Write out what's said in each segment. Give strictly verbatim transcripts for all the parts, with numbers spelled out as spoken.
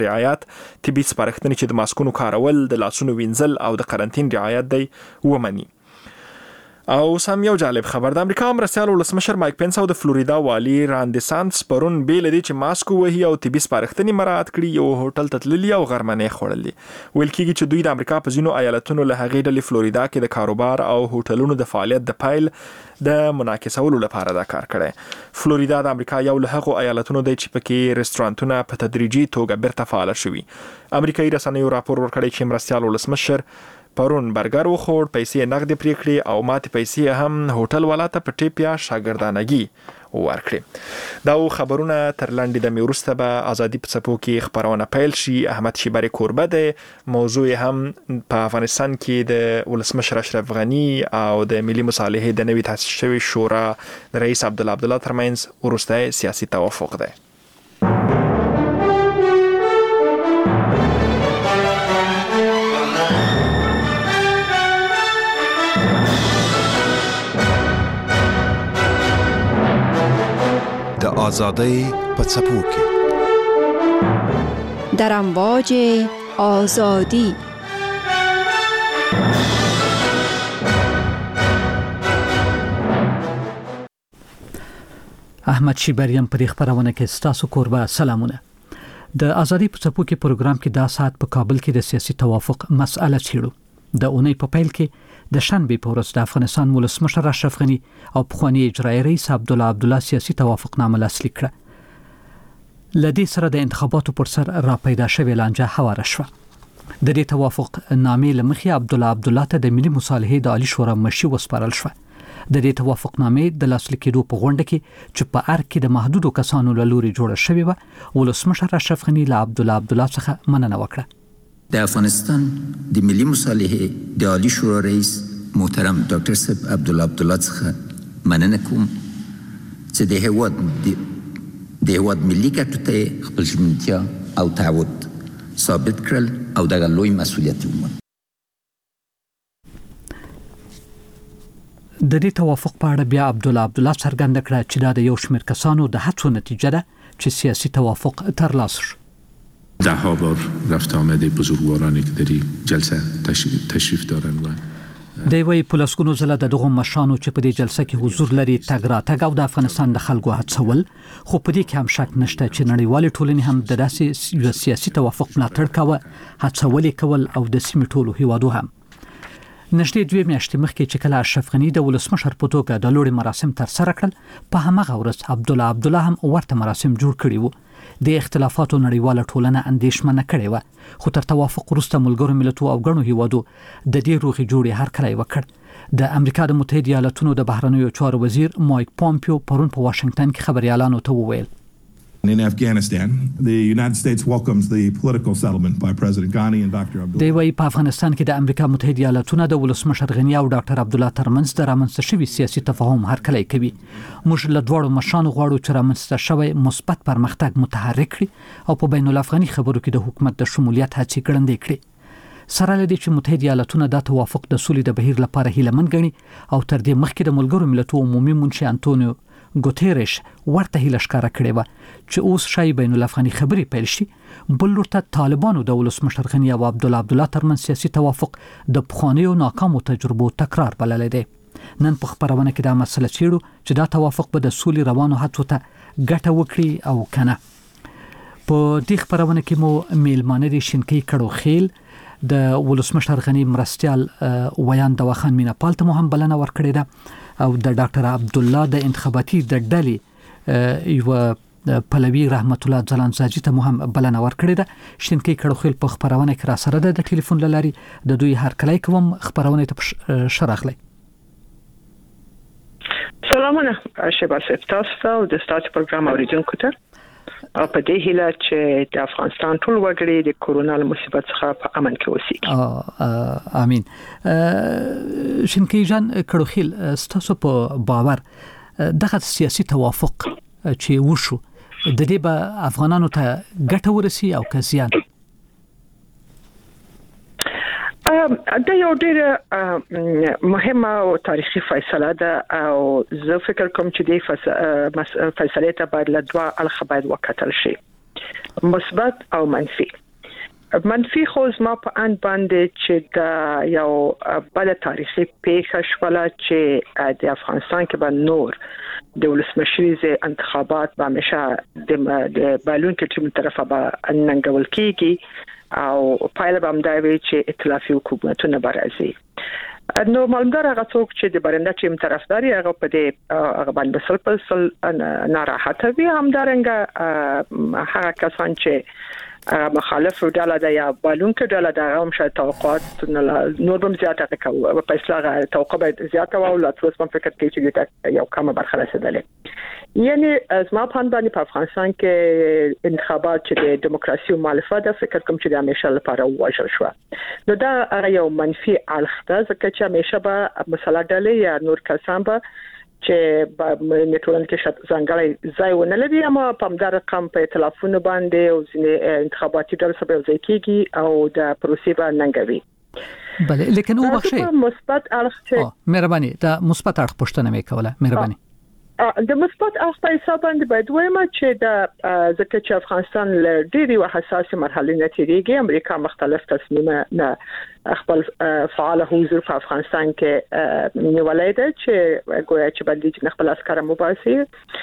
رعایت، طبي سپارښتنې چې د ماسکونو کارول، د لاسونو وینځل او د قرنطین رعایت دی ومني. او سم یو جالب خبر، د امریکا مرستیال ولسمشر مایک پنس او د فلوریدا والی ران ډیسانټس پرون بیل دي چې ماسک وهي او طبي سپارښتنې مراعات کړي یو هوټل ته تللي او غرمنۍ خوړلي. ویل کېږي چې دوی د امریکا په ځینو ایالتونو له هغې ډلې فلوریدا کې د کاروبار او هوټلونو د فعالیت د پیل د منعکسولو لپاره دا کار کړی. فلوریدا د امریکا یو له هغو ایالتونو دی چې پکې رستورانتونه په تدریجي توګه بیرته فعال شوي. امریکایي رسنیو راپور ورکړی چې مرستیال ولسمشر پرون برګر وخوړ، پیسې نقد پرې کړې او ماتې پیسې هم هوټل والا ته په ټیپ یا شاګردانګي ورکړې. دا خبرونه تر لنډې دمې وروسته به ازادي په څپو کې خبرونه پیل شي. احمد شیبری کوربه دی. موضوع هم په افغانستان کې د ولسمشر اشرف غني او د ملي مصالحې د نوي تاسیس شوي شورا د رئیس عبدالله عبدالله ترمنځ وروستی سیاسي توافق دی. آزادی په څپو کې در امواج آزادی. احمد شیبریم په دې خبرونه کې ستاسو کوربه. سلامونه. د آزادی په څپو کې پروګرام کې دا ساعت په کابل کې د سیاسي توافق مسأله چیړو. د اونۍ په پیل کې د شنبه په ورځ د افغانستان ولسمشر اشرف غني او پخوانی اجرایي رئیس عبدالله عبدالله سیاسي توافقنامه لاسلیک کړه. لدې سره د انتخاباتو پر سر را پیدا شوې لانجه هواره شوه. د دې توافق نامې لمخې عبدالله عبدالله ته د ملي مصالحې د عالی شورا مشي وسپارل شوه. د دې توافقنامې د لاسلیک کېدو په غونډه کې چې په ارګ کې د محدودو کسانو له لوري جوړه شوې و، ولسمشر اشرف غني له عبدالله عبدالله څخه مننه وکړه. د افغانستان د ملي مصالحې د عالی شورا رئیس محترم ډاکټر صاحب عبدالله عبدالله څخه مننه کوم چې د هیواد د هیواد ملي ګټو ته خپل ژمنتیا او تعهد ثابت کړل او دغه لوی مسؤلیت ومنل. د دې توافق په اړه بیا عبدالله عبدالله څرګنده کړه چې دا د یو شمېر کسانو د هڅو نتیجه ده چې سیاسي توافق ترلاسه شو. ده ها بار رفت آمده بزرگوارانی که در این جلسه تشریف دارن و دی وی پولیسونو زله د دغه مشانو چې په دې جلسه کې حضور لري تګ را تګ او د افغانستان د خلکو هڅول، خو په دې کې هم شک نشته چې نړیوالې ټولنې هم د داسې سیاسي توافق ملاتړ کاوه، هڅول کول او د سیمې ټولو هیوادو هم. نږدې دوه میاشتې مخکې چې کله اشرف غني د ولسمشر په توګه د لوړې مراسم تر سره کړل، په همغه ورځ عبدالله عبدالله هم ورته مراسم جوړ کړي وو. د اختلافاتو نړیواله ټولنه اندېښمنه کړې و، خو تر توافق وروسته ملګرو ملتونو او ګڼو هیوادو د دې روغې جوړې هرکلی وکړ. د امریکا د متحده ایالاتونو د بهرنیو چارو وزیر مایک پومپیو پرون په واشنگټن کې خبريالانو ته وویل In Afghanistan, the United States welcomes the political settlement by President Ghani and Doctor Abdullah. دی وايي په افغانستان کې د امریکا متحده ایالاتونو د ولسمشر غني او ډاکټر عبدالله ترمنځ د رامنځته شوي سیاسي تفاهم هرکلی کوي. موږ له دواړو مشانو غواړو چې رامنځته شوی مثبت پرمختګ متحرک کړي او په بین الافغاني خبرو کې د حکومت د شمولیت هڅې ګړندې کړي. سره لدې چې متحده ایالاتونه د توافق د سولې د بهیر لپاره هیلهمن ګڼي او تر دې مخکې د ملګرو ملتونو عمومي منشي انټونیو ګوتيريش ورته هیله ښکاره کړې و چې اوس شای بین الافغاني خبرې پیل شي. بل لورته طالبانو د ولسمشر غني او عبدالله عبدالله ترمنځ سیاسي توافق د پخوانیو ناکامو تجربو تکرار بللی دی. نن په خبرونه کې دا مسله چیړو چې دا توافق به د سولې روانو هڅو ته ګټه وکړي او کنه. په دې خبرونه کې مو میلمانه دي شینکي کړو خیل د ولسمشر غني مرستيال ویان دواخان مینا پالته مو هم بلنه ورکړې ده او د ډاکټر عبدالله د انتخاباتي د ډلې یو پلوي رحمت الله ځلانزاجي ته مو هم بلنه ورکړې ده. شینکي کړو خیل په خبرونه کې را سره ده د ټلیفون لاري د دوی هرکلی کوم خبرونه ته شرحلې. سلامونه شبا سپتاستا او د ستاسو پروګرام اوریدونکو ته په دې هیله چې د افغانستان ټول وګړي د کورونا مصیبت څخه په امن کې اوسي. امين. شینکي جان کړو خیل ستاسو په باور دغه سیاسي توافق چې وشو د دې به افغانانو ته ګټه ورسي او که زیان؟ دا یو ډېر مهمه او تاریخي فیصله ده او زه فکر کوم چې دې فیصله ته باید له دوه اړخه باید وکتل شي. مثبت او منفي. منفي خو زما په ان باندې چې دا یو بل تاریخي پیښه شوله چې د افغانستان کې به نور د ولسمشریزه انتخابات به همیشه د بالون کې چې طرفه به ننګول کیږي او پایله به هم دا وي چې ائتلافي حکومتونه برازي. نو معلومدار هغه څوک چې د برنده ټیم طرفداري هغه په دې هغه باندې سل په سل ناراحته وي، همدارنګه هغه کسان چې مخالف ډاله د یا بالون کې ډاله د هم شاید توقعات نور به زیاته کوي په اصلاح توقع به زیاته او لا تاسو په فکر کې چې یو کومه برخه رسیدلې. یعنی از ما په باندې په افغانستان کې انتخابات چې د دیموکراسي او مخالفت د فکر کوم چې د همیشه لپاره وژل شو. نو دا هغه یو منفي اړخ ده ځکه چې همیشه به مسله ډلې یا نور کسان به چې په میټرون کې شت ځانګړی ځای ونه لري، اما په همدار رقم په ائتلافونو باندې او ځینې انتخاباتي ډول سبب ځای کیږي او د پروسې باندې ننګوي. بله لیکن او بخشي مثبت اړخ چې مهرباني دا مثبت اړخ پوښتنه مې کوله. مهرباني د مثبت اړخ په حساب باندې باید وایم چې د ځکه چې افغانستان له ډېری حساسه مرحله نه تیریږي، امریکا مختلف تصمیمونه خپل فعال حضور په افغانستان کې نیولای دی چې ګویا چې باندې چې خپل عسكر مبارزي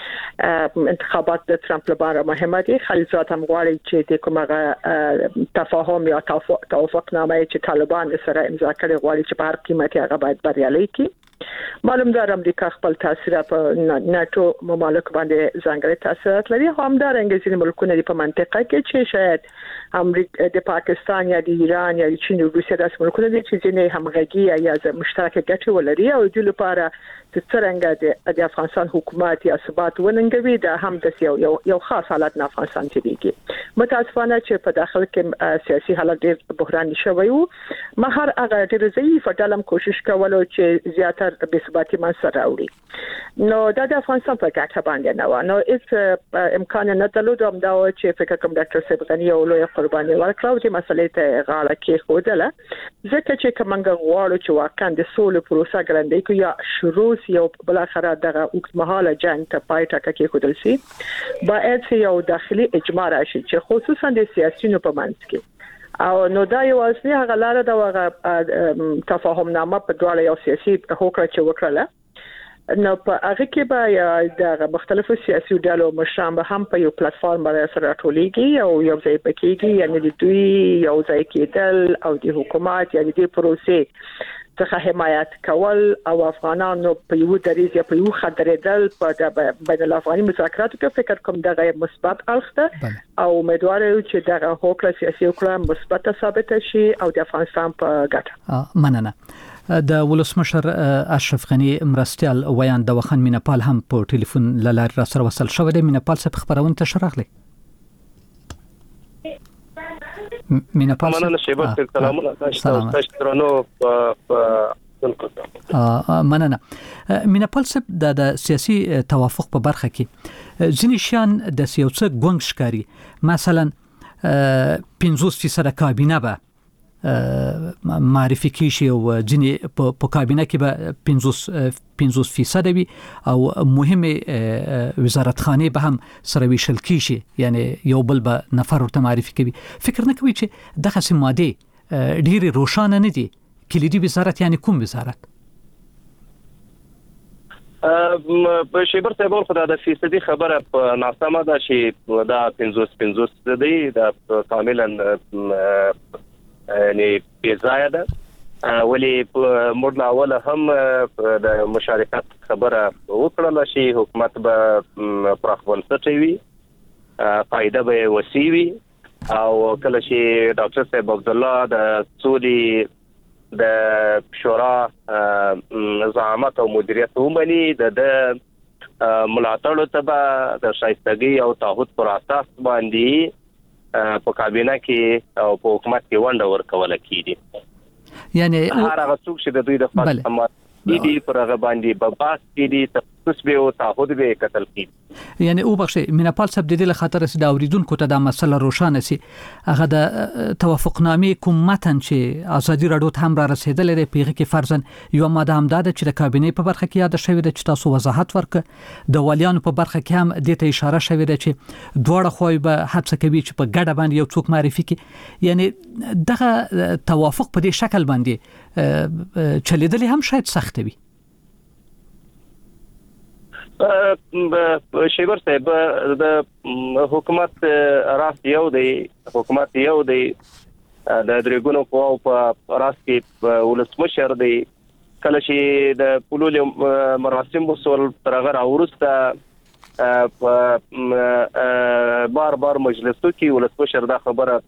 انتخابات د ترامپ لپاره مهمه دي. خلیفات هم غواړي چې د کومه تفاهم یا توافق نامه چې طالبان سره امضا کړي غواړي چې په هر قیمت هغه باید بریالي کړي. معلوم ده امریکا خپل تاثیر په ناتو ممالک باندې ځانګړي تاثیرات لري، هم دا رنګ ځینې ملکونه په منطقه کې چې شاید امریکا د پاکستان یا د ایران یا د چین او روسیې داسې ملکونه دي چې ځینې همغږي یا مشترکه ګټې ولري او د لپاره چې څنګه د افغانستان حکومت یا ثبات وننګوي دا هم د یو یو خاص حالت نه افغانستان تیریږي. متاسفانه چې په داخل کې سیاسي حالت ډېر بحراني شوی وو، ما هر هغه ډېر ضعیف ډلم کوشش کولو چې زیاتره به ثباتي منځ راوړي. نو دا د افغانستان په ګټه باندې نه و. نو هیڅ امکان نه درلود هم دا چې فکر کوم ډاکټر صاحب غنی او لوی قرباني ورکړو چې مسلې ته غاړه کې خوده ځکه چې کومنګ غواړو چې واقعا د سولې پروسه ګرندې کو یا شروع یو بل اخره دغه وکمحاله جنگ ته پای ټاکه کې خودل سي باید یو داخلي اجماع راشي چې خصوصا د سیاسيونو په منځ کې او نو دا یو اصلي هغه لاره د هغه تفاهم نامه په ډول یو سیاسي هوکړه چې وکړه. نو په هغه کې به د مختلفو سیاسي ډلو مشران به هم په یو پلیټ فارم باندې سره ټولېږي او یو ځای پکېږي، یعنی د دوی یو ځای کېدل او د حکومت یعنی د پروسې څخه حمایت کول او افغانانو په یو دریز یا په یو خطرېدل په بین الافغاني مذاکراتو کې فکر کوم دغه مثبت اړخ ده او امیدوار یو چې دغه هوکړه سیاسي هوکړه مثبت ثابت شي او د افغانستان په ګټه. مننه. د ولسمشر اشرف غنی مرستيال ویان د وخن مینپال هم په ټلیفون لار را سره وصل شو. د مینپال څخه خبرونه تشرغلي مینپال مننه شیبه سلامونه تاسو درنو ا مننه. مینپال څخه د سیاسي توافق په برخه کې ځینې شان د سیاسي ګونګ شکاري، مثلا پنځوس فیصد کابینه به معرفي کیږي او ځینې په کابینه کې به پنځوس فیصد وي او مهمه وزارتخانه به هم سره ویشل کیږي، یعنی یو بل به نفر ورته معرفي کوي. فکر نه کوي چې دغه سماده ډېری روښانه نه دي؟ کلیدي وزارت یعنی کوم وزارت؟ په شیبر صاحب خو دا فیصدي خبره په ناسمه ده چې دا پنځوس پنځوس دی دا کاملا یعنی بیزایه ده، ولی مورد اوله هم د مشارکت خبره وکړل شي حکومت به پراخ بنسټي وي، فائدہ به وسیع وي او کله چې ډاکټر صاحب عبد الله د سولې د شورا زعامت او مدیریت ومني د ملاتړ ته د شایستګي او تعهد پر اساس باندې په کابینه کې او په حکومت کې ونډه ورکول کیږي. یعنی هر هغه څوک چې د دوی د خپل امر دي پر هغه باندې په باس کې دي تسبه او تعهد به قتل کی. یعنی او بخش میناپال صاحب د دې له خاطر سي د اوریدونکو ته د مسله روښانه سي هغه د توافقنامې کوم متن چې ازادي راډیو ته هم را رسیدلې ده پیغه کې فرضاً یو ماده هم ده چې د کابینې په برخه کې یاد شوی ده چې تاسو وضاحت ورک د والیانو په برخه کې هم د ته اشاره شوی ده چې دواړه خوای به هڅه کوي چې په ګډه باندې یو څوک معرفي کړي. یعنی دغه توافق په دې شکل باندې چلیدل هم شاید سخت وي. شیبر صاحب د حکومت راست یو دی حکومت یو دی د درګونو په په راست کې ولسمشر دی کله چې د پولول مراسم وسول ترغه راورسته بار بار مجلسو کې ولسمشر دا خبره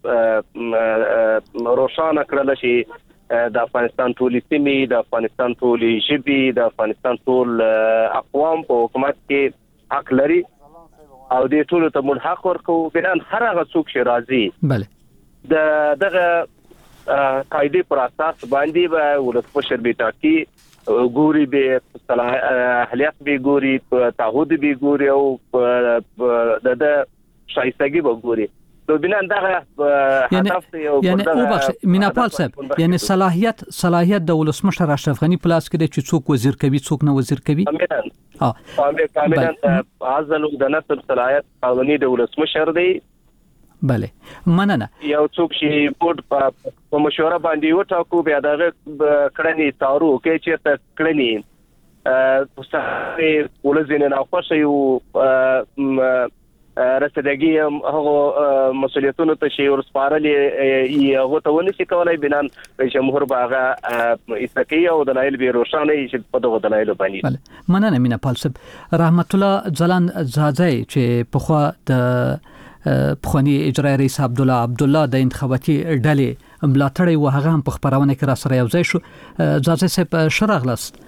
روښانه کړل چې د افغانستان ټولې سیمې د افغانستان ټولې ژبې د افغانستان ټول اقوام په حکومت کې حق لري او دې ټول ته ملحق ورکو بنان هر هغه څوک چې راځي بله د دغه قاعده پر اساس باندې به ولسمشر به ټاکي ګوري به صلاح اهلیت به ګوري تعهد به ګوري او د شایستګي به ګوري. بنان دغه هدف یو یعنی او بخش میناپال صاحب یعنی صلاحیت صلاحیت د ولسمشر اشرف غنی پلاس کې چې څوک وزیر کوي څوک نه وزیر کوي ها کاملا ازل د نصب صلاحیت قانوني د ولسمشر دی. بله مننه. یو څوک چې بورډ په مشوره باندې وټاکو بیا دغه کړنی تارو کې چې ته کړنی په څه ولزینه نه خوښ یو رسیدګي هغه مسولیتونو ته شی ورسپارلې یو ته ونی شي کولای بنان جمهور باغه استقی او دلایل به روښانه شي په دغه دلایل باندې. بله مننه میناپال صاحب. رحمت الله ځلان زاځي چې په خوا د پخوانی اجرایی رئیس عبد الله عبد الله د انتخاباتي ډلې ملاتړ او هغه هم په خبرونه کې را سره یو ځای شو. زاځي صاحب شرغلست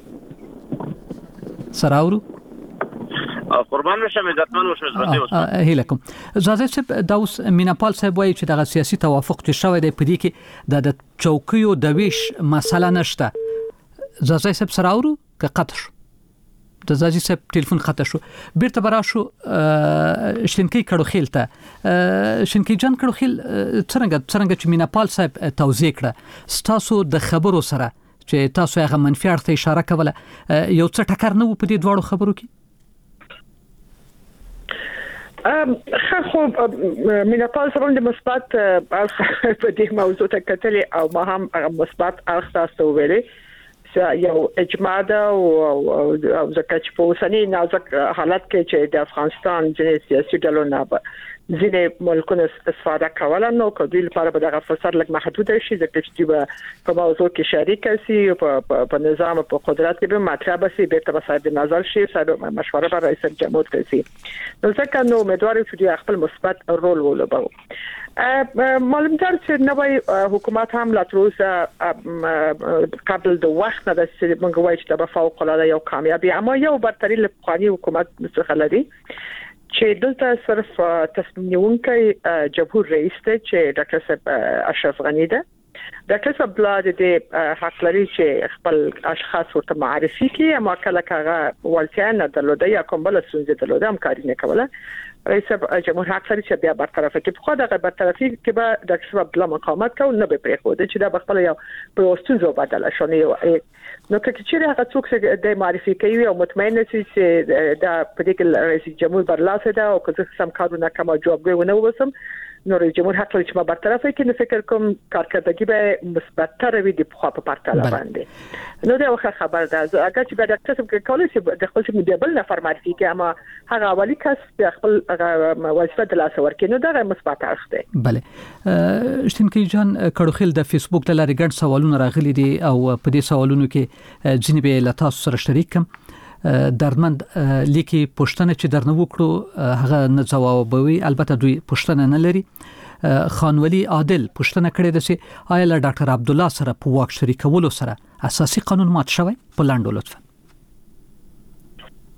سراورو قربان شم عزتمن او شوزرته هیله کوم. زاده صاحب دا اوس میناپال صاحب وایي چې د سیاسي توافق چې شوی دی په دې کې د چوکیو د ویش مسله نشته. زاده صاحب سره اورو که قطع شو د زاده صاحب ټلیفون خطا شو بیرته برا شو شینکی کړو خیل ته شینکی جان کړو خیل څنګه څنګه چې میناپال صاحب توضیح کړه ستاسو د خبرو سره چې تاسو هغه منفي اړخ ته اشاره کوله یو څه ټکر نه و په دې دواړو خبرو کې. ام خو میناپال سره د مثبت په دې موضوع ته کتلې او ما هم مثبت اړخ تاسو ویلې یو اجماع ده او ځکه چې په اوسني نازک حالت کې چې د افغانستان ځینې سیاسي ډلو نه ځینې ملکونه استفاده کوله نو کله لپاره به دغه فرصت لږ محدود شي ځکه چې په موضوع کې شریک شي په په نظام په قدرت کې به مطرح شي به تر صاحب نظر شي صاحب مشوره به رئیس جمهور کوي نو ځکه نو امیدوارم چې خپل مثبت رول ولوبو. معلوم تر چې نوې حکومت هم لا تر اوسه قبل د وخت نه د موږ وایو چې د فوق العاده یو کامیابی اما یو برتری له قانوني حکومت څخه لري چې دلته صرف تصمیم نیونکی جمهور رئیس ته چې ډاکټر صاحب اشرف غنی ده. ډاکټر صاحب بلاد د حق لري چې خپل اشخاص ورته معرفي کړي اما کله کاغه ولته نه درلوده یا کوم بل څه درلوده هم کاری نه کوله. رئیس جمهور حق لري چې بیا برطرف کړي په خو دغه برطرفي کې به ډاکټر صاحب بل مقاومت کوي نه به پرې خو د چې دا بخپل یو پروستوزو بدل شونه یو نو که چې هغه څوک چې د معرفي کوي او مطمئن شي چې دا په دې کې رئیس جمهور برلاسه ده او که څه سم کارونه کوم جواب ونه وسم نو رئیس جمهور حق لري چې ما برطرف کړي نو فکر کوم کارکردګي به مثبت‌تر وي د خو په پارتاله باندې نو دا وخت خبر ده اگر چې د ډاکټر صاحب کولای شي د خپل چې بل نفر معرفي کوي اما هغه اولی کس خپل وظیفه د لاس ورکړي نو دا مثبت اړخ دی. بله شتنکی جان کړوخیل د فیسبوک ته لاري ګڼ سوالونه راغلي دي او په دې سوالونو کې ځینې به له تاسو سره شریک کوم. درمند لیکي پښتنه چې درنه وکړو هغه نه ځوابوي البته دوی پښتنه نه لري. خانولی عادل پښتنه کړې ده چې آیا له ډاکټر عبد الله سره په واک شریکولو سره اساسي قانون مات شوی په لاندو لطفا.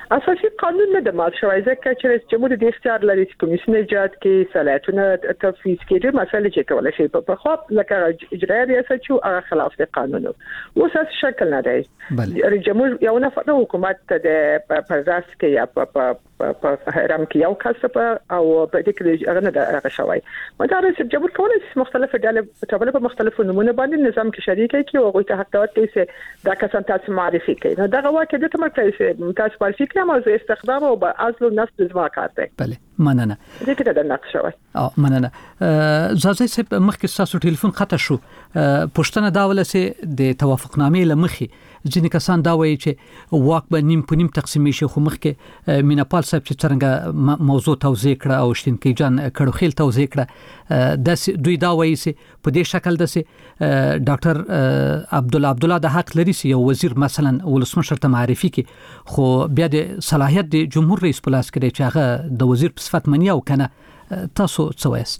اساسي قانون نه د مات شوی ځکه چې رئیس جمهور د اختیار لري چې کمیسیون ایجاد کې صلاحیتونه تفویض کړي مسله چې کولای شي په خو لکه اجرایي ریاست شو هغه خلاف د قانون او اساس شکل نه دی رئیس جمهور یو نه فقط حکومت د پرداس کې یا په حرم کې یو کس او په دې کې هغه نه هغه شوی مدار رئیس جمهور کولای شي مختلف ډلې په په مختلفو نمونه باندې نظام کې شریک کی او هغه ته حق ورکړي چې دا کسان تاسو معرفي کړي نو دا واکه د تمرکز تاسو معرفي کړئ موضوع استخدام او اصل نفس زما کار دی بله مننه دې کې د نقش شوی او مننه زازي صاحب مخکې تاسو ټلیفون خطا شو پښتنه دا ولسه د توافقنامې لمخې ځینې کسان دا وایي چې واک به نیم په نیم تقسیمې شي خو مخکې میناپال صاحب چې څنګه موضوع توضیح کړه او شتنکی جان کړو خیل توضیح کړه د دوی دا وایي چې په دې شکل د سي ډاکټر عبد الله عبد الله د حق لري چې یو وزیر مثلا ولسمشر ته معرفي کړي خو بیا د صلاحیت د جمهور رئیس په لاس کې دی چې هغه د وزیر په صفت منی او کنه تاسو څه وایي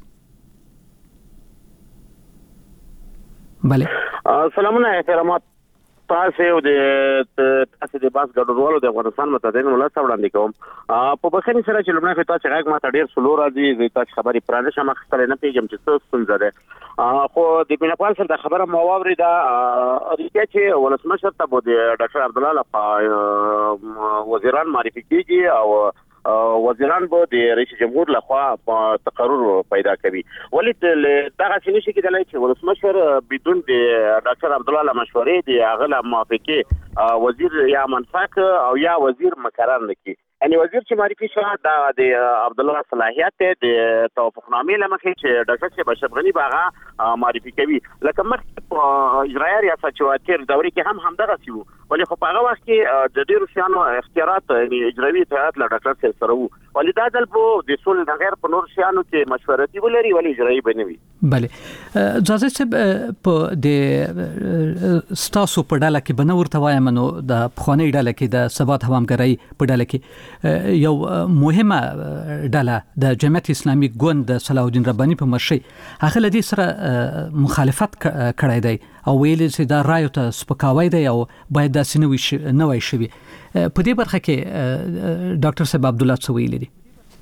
بله سلامونه احترامات تاسو او د تاسو د باس ګډوالو د افغانستان متدین ولایت وړاندې کوم په بخښنې سره چې لمنه فتا چې هغه ماته ډیر سلو راځي د تاسو خبرې پرانه شمه خپل نه پیژم چې څه څنګه ده خو د میناپال سره د خبره مواوري دا ریته چې ولسمشر ته بده ډاکټر عبد الله لپاره وزیران معرفي کیږي او وزیران به د رئیس جمهور لخوا تقرر پیدا کوي ولی دغه څه نشي کېدلی چې ولسمشر بدون د ډاکټر عبد الله مشورې د هغه موافقه وزیر یا منفق او یا وزیر مقرر نکړي یعنی وزیر چې معرفي شو دا د عبد الله صلاحیت د توافقنامې لمخې چې ډاکټر صاحب اشرف غنی باغه معرفي کوي لکه مخ اجرایي ریاست چې تیر دوري کې هم همدغه سی وو ولی خو په هغه وخت کې د ډیرو شیانو اختیارات یعنی اجرایي اتحاد له ډاکټر صاحب سره وو ولی دا دل په د سول د غیر په نور شیانو کې مشورتي ولري ولی اجرایي بنوي بله ځاځي صاحب په د ستاسو په ډاله کې بنور توایم نو د پخوانی ډاله کې د ثبات همکاري په ډاله کې یو مهمه ډله د جمعیت اسلامي ګوند د صلاح الدین رباني په مرشي هغه لدی سره مخالفت کړی دی او ویل چې دا رایو ته سپکاوی دی او باید دا سنوي نوای شي په دې برخه کې ډاکټر صاحب عبد الله څویل دي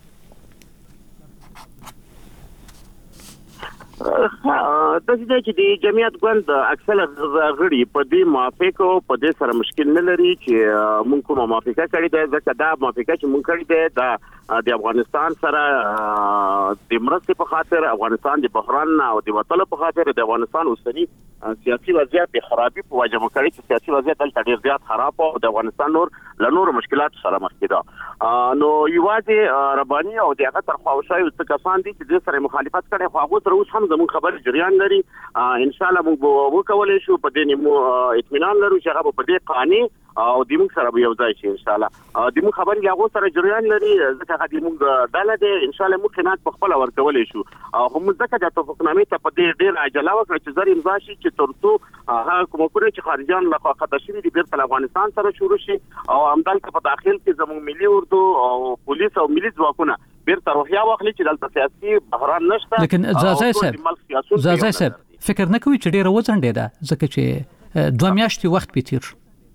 د دې چې د جمعیت ګوند اکثر غړي په دې موافقه او په دې سره مشکل نه لري چې مونږ کومه موافقه کړې ده ځکه دا موافقه چې مونږ کړې ده د د افغانستان سره د مرستې په خاطر افغانستان د بحران او د وټلو په خاطر د افغانستان اوسنی سیاسي وضعیت د خرابې په وجه مو کړی چې سیاسي وضعیت دلته ډیر زیات خراب او د افغانستان نور له نور مشکلات سره مخ کېده نو یوازې رباني او د هغه تر خواوشای څه کسان دي چې د سره مخالفت کړي خو هغه تر اوسه هم زموږ خبر جریان لري ان شاء الله موږ وکولای شو په دې نیمو اطمینان لرو چې هغه په دې قانون او د موږ سره به یو ځای شي ان شاء الله د موږ خبرې هغه سره جریان لري ځکه هغه موږ ډاله دي ان شاء الله موږ خدمات په خپل ورکولای شو او هم ځکه د توافقنامې ته په دې ډیر عجله وکړه چې زری امضا شي چې ترڅو هغه کوم کړي چې خارجيان له خطر شي د بیرته افغانستان سره شروع شي او همدلته په داخل کې زموږ ملي اردو او پولیس او ملي ځواکونه بیرته روحیه واخلي چې دلته سیاسي بحران نشته لیکن ځاځي صاحب ځاځي صاحب فکر نه کوي چې ډیره وځنډه ده ځکه چې دوه میاشتې وخت به تیر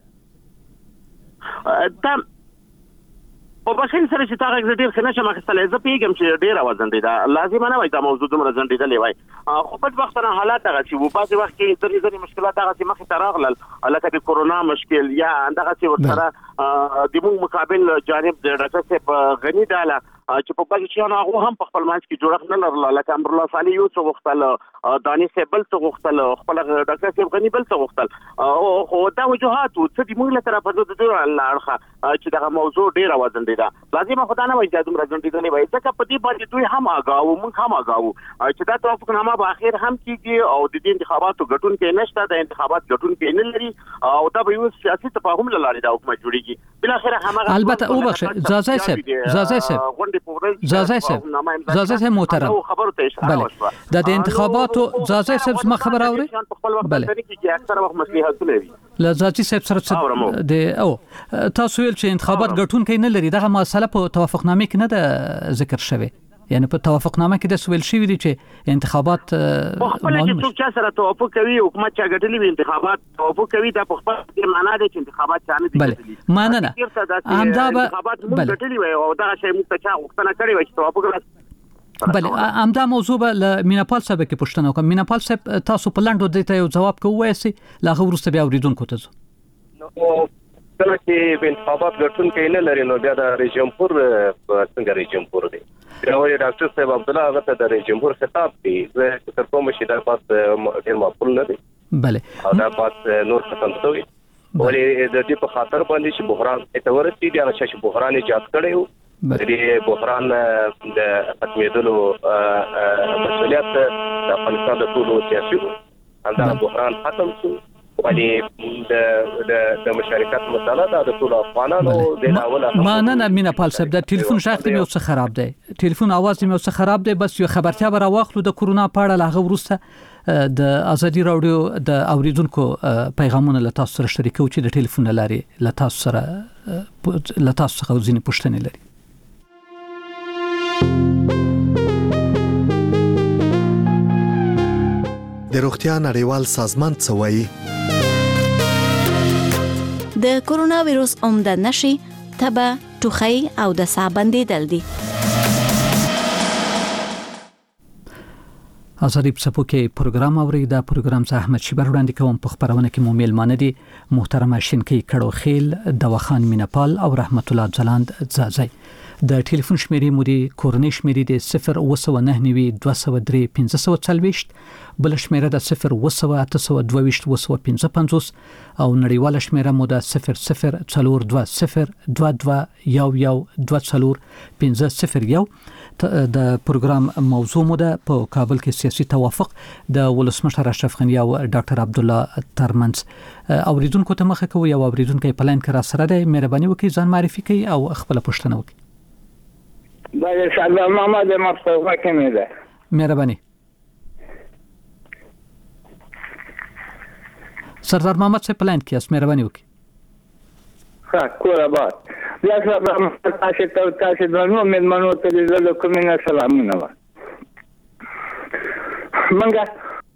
دا په بخښنې سره چې تاغه ډیر څه نشم اخیستلای زه پیګم چې ډیر وځنډه ده لازم نه وای دا موضوع دومره ځنډېدلې وای خو په وخت نه حالات هغه چې په باسي وخت کې ځینې ځینې مشکلات هغه چې مخې ته راغلل لکه د کورونا مشکل یا هغه چې ورسره د موږ مقابل جانب د ډاکټر صاحب غنی ډاله چې په بل شي هغه هم په خپل منځ کې جوړښت نه لرل لکه امر الله صالح یو څو وختل دانش بل څو وختل خپل ډاکټر صاحب غنی بل څو وختل او خو دا وجوهات څه د موږ له طرفه د دوه لارخه چې دا موضوع ډیر وزن دی دا لازم خدای نه وایي چې دومره ځنډ دی وایي ځکه په دې باندې دوی هم آگاو موږ هم آگاو چې دا توافقنامه په اخر هم کیږي او د دې انتخاباتو ګټون کې نشته د انتخابات ګټون کې نه لري او دا به یو سیاسي تفاهم لاره دا حکومت جوړیږي بل اخر هم البته او بخښه ځاځي صاحب ځاځي صاحب ځاځي صاحب ځاځي صاحب محترم بله د انتخاباتو ځاځي صاحب ما خبر اوري بله کې اکثر وخت مصلحتونه وي لځاځي صاحب سره د او تاسو ویل چې انتخابات ګټون کې نه لري دغه مسله په توافقنامه کې نه ده ذکر شوی یعنی په توافقنامه کې د سویل شوی دي چې انتخابات خپل چې څوک چې سره توافق کوي حکومت چې ګټلې وي انتخابات توافق کوي دا په خپل کې معنا ده چې انتخابات چانه دي بله معنا نه همدا به بله ګټلې وي او دا شی موږ ته وختونه کړی وي چې توافق بله همدا موضوع به میناپال صاحب کې پوښتنه وکم. میناپال صاحب تاسو په لاندو دته یو جواب کوی سي لا غوړسته بیا اوریدونکو ته نو کله چې انتخابات ګټون کې نه لري نو بیا د رئیس جمهور څنګه رئیس جمهور دی راوي ډاکټر صاحب عبد الله هغه ته د رئیس جمهور خطاب دی زه تر کومه شي دا پاس ډیر معقول نه دی. بله دا پاس نور ختم شوی ولې د دې په خاطر باندې چې بحران ته ورسېږي دی هغه چې بحران ایجاد کړی وو د بحران د ختمېدلو مسؤلیت د افغانستان د ټولو سیاسي دا بحران ختم شو ولې د د د مشارکت مسله دا د ټول افغانانو د ناوله ما نه نه میناپال صاحب د ټلیفون شاخت مې اوس خراب دی ټلیفون आवाज مې اوس خراب دی بس یو خبرتیا به راوخلو د کورونا پاړه لاغه ورسته د ازادي رادیو د اوریدونکو پیغامونه له تاسو سره شریکو چې د ټلیفون لاري له تاسو سره له تاسو څخه ځینې پوښتنې لري. د روغتیا نړیوال سازمان څه وایي؟ د کورونا وایروس عمده نشي تبه ټوخی او د ساه بندیدل دي. ازادي په کې پروګرام اوري دا پروګرام زه احمد شیبر وړاندې کوم. په خبرونه کې مو میلمانه دي محترمه شینکی کړو خیل دواخان میناپال او رحمت الله ځلاند زازای. د ټلیفون شمیرې مو دي کورنۍ شمیرې دي صفر اوسو نه نوي دوه سوه درې پنځه سوه څلوېښت بل شمیره د صفر اوسو اته سوه دوه ویشت اوسو پنځه پنځوس او نړیواله شمیره مو د صفر صفر څلور دوه صفر دوه دوه یو یو دوه څلور پنځه صفر یو. د پروګرام موضوع مو ده په کابل کې سیاسي توافق د ولسمشر اشرف غنی او ډاکټر عبد الله ترمنځ. اوریدونکو ته مخه کوي او اوریدونکو په لاین کې را سره ده مهرباني وکړئ ځان معرفي کړئ او خپل پوښتنه وکړئ. دا سلام محمد مصطفی کمه ده مهرباني. سردار محمد صاحب پلان کې اس مهرباني وکړئ. ها کور آباد بیا سلام تاسو ته تاسو د نو مېلمنو ته د کومینه سلامونه و منګه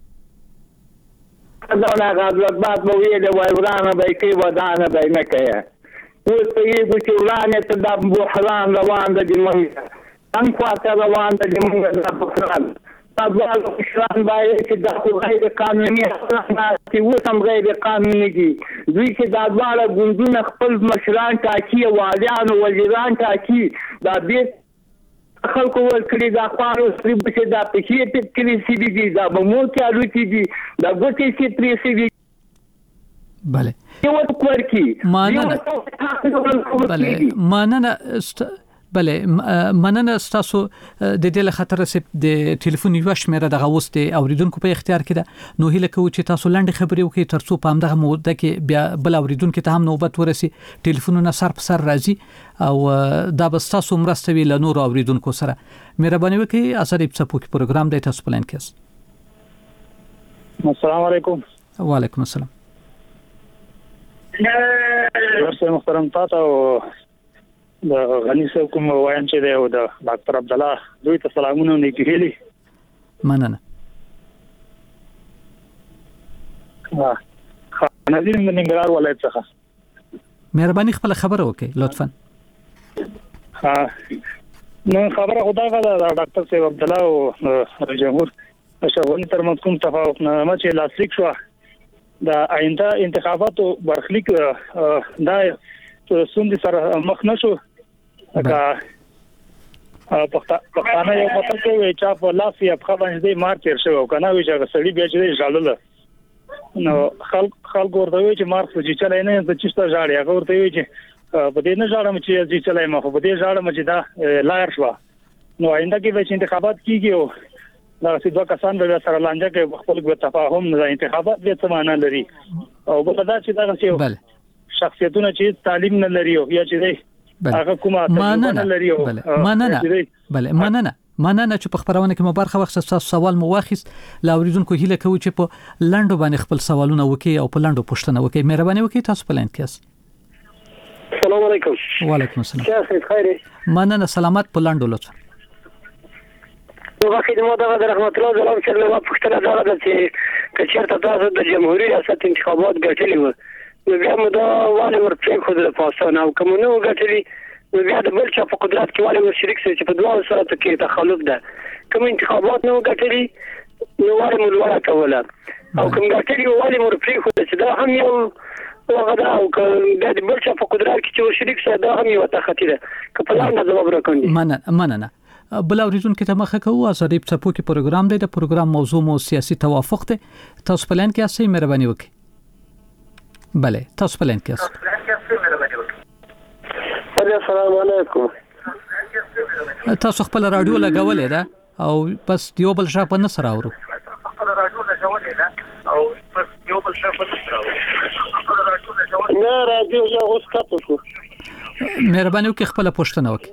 دا نه غواړم بعد مو ویل وای ورانه به کې ودانه به نه کوي ورته یې چې ورانه ته د بحران روان د جمهوریت ان خواته روان د جمهوریت د بحران طبعا شران باید چې د خو غیر قانوني حالات و سم غیر قانوني دي دوی چې د ډول ګوندونه خپل مشران ټاکي والیان او وزیران ټاکي دا به خلکو ورکړي دا خارو سری چې دا پکې په کې سي دي دا به مو کې اړوتی دي دا ګوتې چې پرې سي دي. بله یو ورکی ماننه بله ماننه است بله مننه تاسو د دې له خطر سپ د ټلیفون یو شمیره د غوست اوریدونکو په اختیار کې ده نو هله کوي چې تاسو لاندې خبرې وکړئ ترڅو په همدغه موده کې بیا بل اوریدونکو ته هم نوبت ورسي ټلیفونونه سر په سر راځي او دا به تاسو مرسته وی له نور اوریدونکو سره. مهرباني وکړئ ازادي په پوک پروګرام د تاسو پلان کې. السلام علیکم. وعلیکم السلام. ورسره محترم تاسو د غنی صاحب کوم وایم چې دی او د ډاکټر عبد الله دوی ته سلامونه نیکهلی. مننه. ها نظیر من ننګرهار ولایت څخه. مهرباني خپل خبره وکړئ لطفا. ها نو خبره خدای غواړي د ډاکټر صاحب عبد الله او جمهور اشغال تر کوم توافق نه چې لاسلیک شو د آینده انتخاباتو برخلیک دا څومره سره مخ نشو دا پښتانه یو مطلب کوي چې په لاس یې په باندې مارکر شو کنه وی چې سړی بیا چې ژړل نو خلک خلک ورته وی چې مارک چې چلای نه د چشته ژاړي هغه ورته وی چې په دې نه ژړم چې چې چلای ما په دې ژړم چې دا لار شو نو آینده کې به انتخابات کیږي دا چې دوه کسان به سره لانجه کې خپل په تفاهم نه انتخابات به څه معنا لري او بل دا چې دا چې شخصیتونه چې تعلیم نه لري او یا چې هغه کومه نه لري بله مننه بله مننه مننه چې په خبرونه کې مبارخه وخت تاسو سوال مو واخیست لا اوریدونکو هیله کوي چې په لاندو باندې خپل سوالونه وکي او په لاندو پوښتنه وکي. مهرباني وکړئ تاسو په لاند کې. السلام علیکم. وعلیکم السلام. څه خیر. مننه سلامت په لاندو لطفا. نو واقعي مو دغه د رحمت الله زلام سره له پښتنه دغه د چې کچېرته تاسو د جمهوریت ریاست انتخابات ګټلي و نو بیا مو دا والي ورپرې خو د پاکستان او کوم نو ګټلي نو بیا د بل چا په قدرت کې والي مشرک سره چې په دوه سره کې تخلف ده کوم انتخابات نو ګټلي نو والي مو لوړه کوله او کوم ګټلي والي مو ورپرې خو چې دا هم یو وغدا او د بل چا په قدرت کې چې مشرک سره دا هم یو تخطی ده که په لاندې جواب راکړي مننه مننه بل اوریدون کې ته مخه کوو ازادي په څپو کې پروګرام دی د پروګرام موضوع مو سیاسي توافق دی تاسو پلان کې اسې مهرباني وکړئ بله تاسو پلان کې اسې السلام علیکم تاسو خپل رادیو لګولې ده او بس یو بل شاپ نه سره اورو خپل رادیو لګولې ده او بس یو بل شاپ نه سره اورو نه رادیو یو اوس کاته شو مهرباني وکړئ خپل پوښتنه وکړئ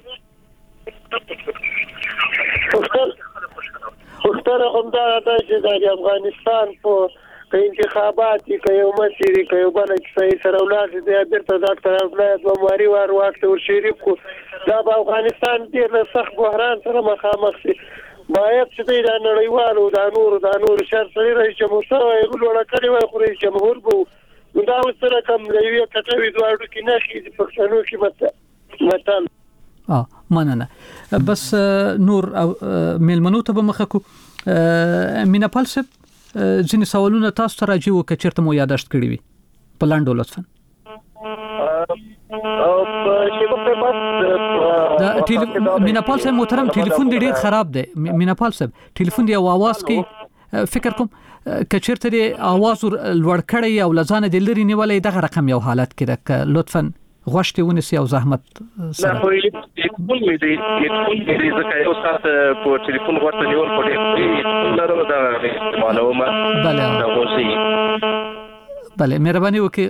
پښتنه هم دا راځي چې د افغانستان په انتخابات کې یو مسیري کې یو بل کې سره ولادت دی بیرته ډاکټر عبدالله بمواري ور وخت ور شریک کو دا په افغانستان کې له سخت بحران سره مخامخ شي باید چې د نړیوالو د نور د نور شر سره رئیس جمهور سره یو لوړ کړی وي خو رئیس جمهور بو دا سره کوم لوي کټوي دوه کې نه شي په پښتنو کې متل اه مننه بس نور میلمنو ته مخه کو مینا پالسب ځینې سوالونه تاسو ته راځي او کچرته مو یاداشت کړی وي په لاندو لطفا دا مینا پالسب محترم ټلیفون دی ډیر خراب دی مینا پالسب ټلیفون دی او आवाज کې فکر کوم کچرته دی आवाज لوړ کړی او لزانه د لری نیولې دغه رقم یو حالت کې لطفا غوښتي ونیسي او زحمت سره نه خو یې ټلیفون مې دی ټلیفون مې دی ځکه یو ساعت په ټلیفون ورته نیول پړې لرو دا معلومه بله بله مهرباني وکړئ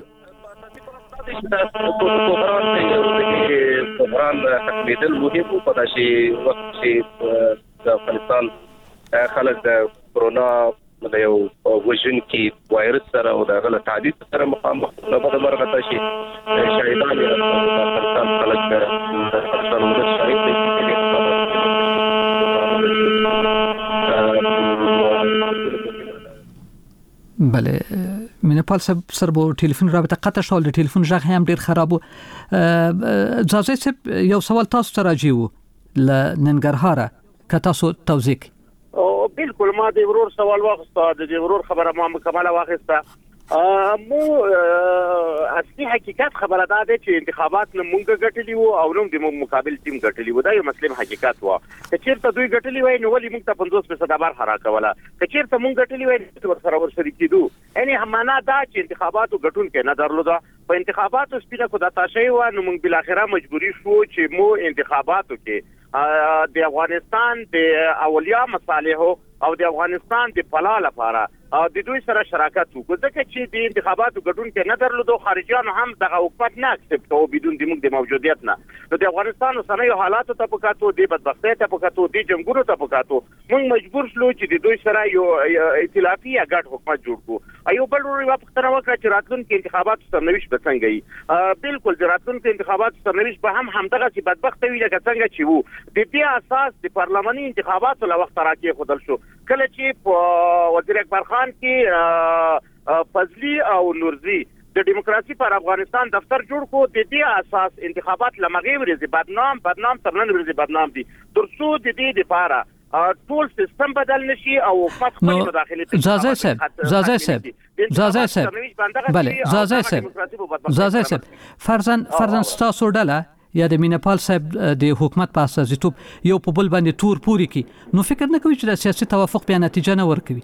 بحران تقلیدل مهم په داسې وخت چې د افغانستان خلک د کرونا د یو وژن کې وایرس سره او د غلط تعدید سره مخامخ نه په مرغه تاسو شاهدان یې د افغانستان خلک د افغانستان د شاهد بله مینپال سر بو ټلیفون رابطه قطع شول د ټلیفون ژغ هم ډیر خراب و ځاځي چې یو سوال تاسو ته راځي و ل ننګرهار که تاسو توضیح بالکل ما د ورور سوال واخسته د ورور خبره ما مکمله واخسته مو اصلي حقیقت خبره ده چې انتخابات نه مونږ غټلی وو او نو د مقابل ټیم غټلی وو دا یو مسلم حقیقت وو کچیرته دوی غټلی وای نو ولې مونږ ته پنځوس فیصد بار خرا کوله کچیرته مونږ غټلی وای ور سره ور شریک دي یعنی همانا دا چې انتخاباتو غټون کې نه درلوده په انتخاباتو سپینه کو د تاشي و نو مونږ بل اخره مجبوری شو چې مو انتخاباتو کې د افغانستان د اولیا مصالحو او د افغانستان د فلاح لپاره د دوی سره شراکت وکړو ځکه چې د انتخاباتو ګډون کې نه درلودو خارجيان هم دغه حکومت نه اکسپټ کوو بدون د موږ د موجودیت نه نو د افغانستان اوسنیو حالاتو ته پکاتو د بدبختۍ ته پکاتو د جمهوریت ته پکاتو موږ مجبور شلو چې د دوی سره یو ائتلافي ګډ حکومت جوړ کړو ایو بل ورو پختنه وکړه چې راتلونکي انتخاباتو سرنوشت به څنګه وي بالکل د راتلونکي انتخاباتو سرنوشت به هم همدغه چې بدبخت وي لکه څنګه چې وو د دې اساس د پارلماني انتخاباتو له وخت راکې خودل شو کله چې وزیر اکبر خان کې فضلی او نورزی د دیموکراسي پر افغانستان دفتر جوړ کو د دې اساس انتخابات لمغه ورزي بدنام بدنام ترنن ورزي بدنام دي ترڅو د دې لپاره ټول سیستم بدل نشي او حکومت خپل مداخله زازه صاحب زازه صاحب زازه صاحب بله زازه صاحب زازه صاحب فرزن فرزن تاسو ډله یا د مینپال صاحب د حکومت په اساسیتوب یو په بل باندې تور پوری کی نو فکر نه کوي چې د سیاسي توافق بیا نتیجه نه ورکوي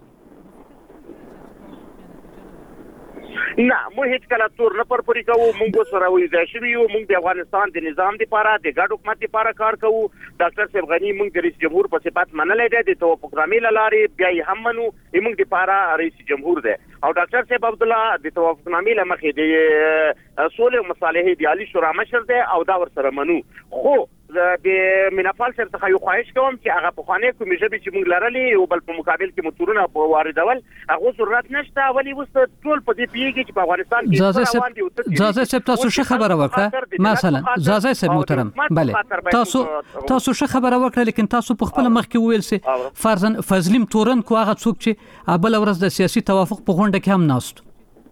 نه مو هیڅ کله تور نه پر پوری کوو مونږ سره وې ځای شوی یو مونږ د افغانستان د نظام لپاره د ګډ حکومت لپاره کار کوو ډاکټر صاحب غنی مونږ د رئیس جمهور په صفت منلې ده د توافقنامې لارې بیا یې هم منو مونږ لپاره رئیس جمهور ده او ډاکټر صاحب عبد الله د توافقنامې لمخې د سولې مصالحې د عالی شورا مشر ده او دا ور سره منو خو د میناپال سره څخه یو خواهش کوم چې هغه په خانه کومې ژبې چې موږ لرلې او بل په مقابل کې موتورونه په واردول هغه ضرورت نشته ولی وس ټول په دې پیږي چې په افغانستان کې روان دي. زازه صاحب تاسو ښه خبره وکړه مثلا زازه صاحب محترم بله تاسو تاسو ښه خبره وکړه لیکن تاسو په خپل مخ کې ویل سي فرضاً فضلیم تورن کو هغه څوک چې ابل ورځ د سیاسي توافق په غونډه کې هم ناست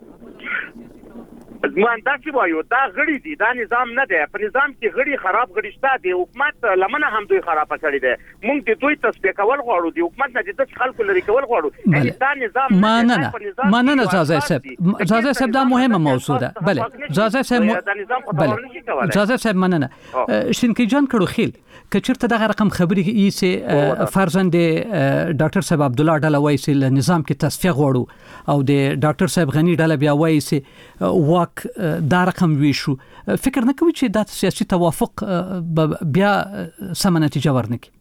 ځوان دا چې وایو دا غړي دي دا نظام نه دی په نظام کې غړي خراب غړي شته دی حکومت لمنه هم دوی خراب کړی دی موږ د دوی تصفیه کول غواړو دی حکومت نه د خلکو لري کول غواړو یعنی دا نظام ما نه نه ما نه نه زازه صاحب زازه صاحب دا مهمه موضوع ده بله زازه صاحب بله زازه صاحب مننه شینکی جان کړو خیل کچرته دغه رقم خبرې ایسه فرضاً د ډاکټر صاحب عبد الله ډله وایي له نظام کې تصفیه غواړو او د ډاکټر صاحب غنی ډله بیا وایي سي واک دا رقم وی شو فکر نه کوي چې د سیاسي توافق بیا سم نتیجه ورنکي.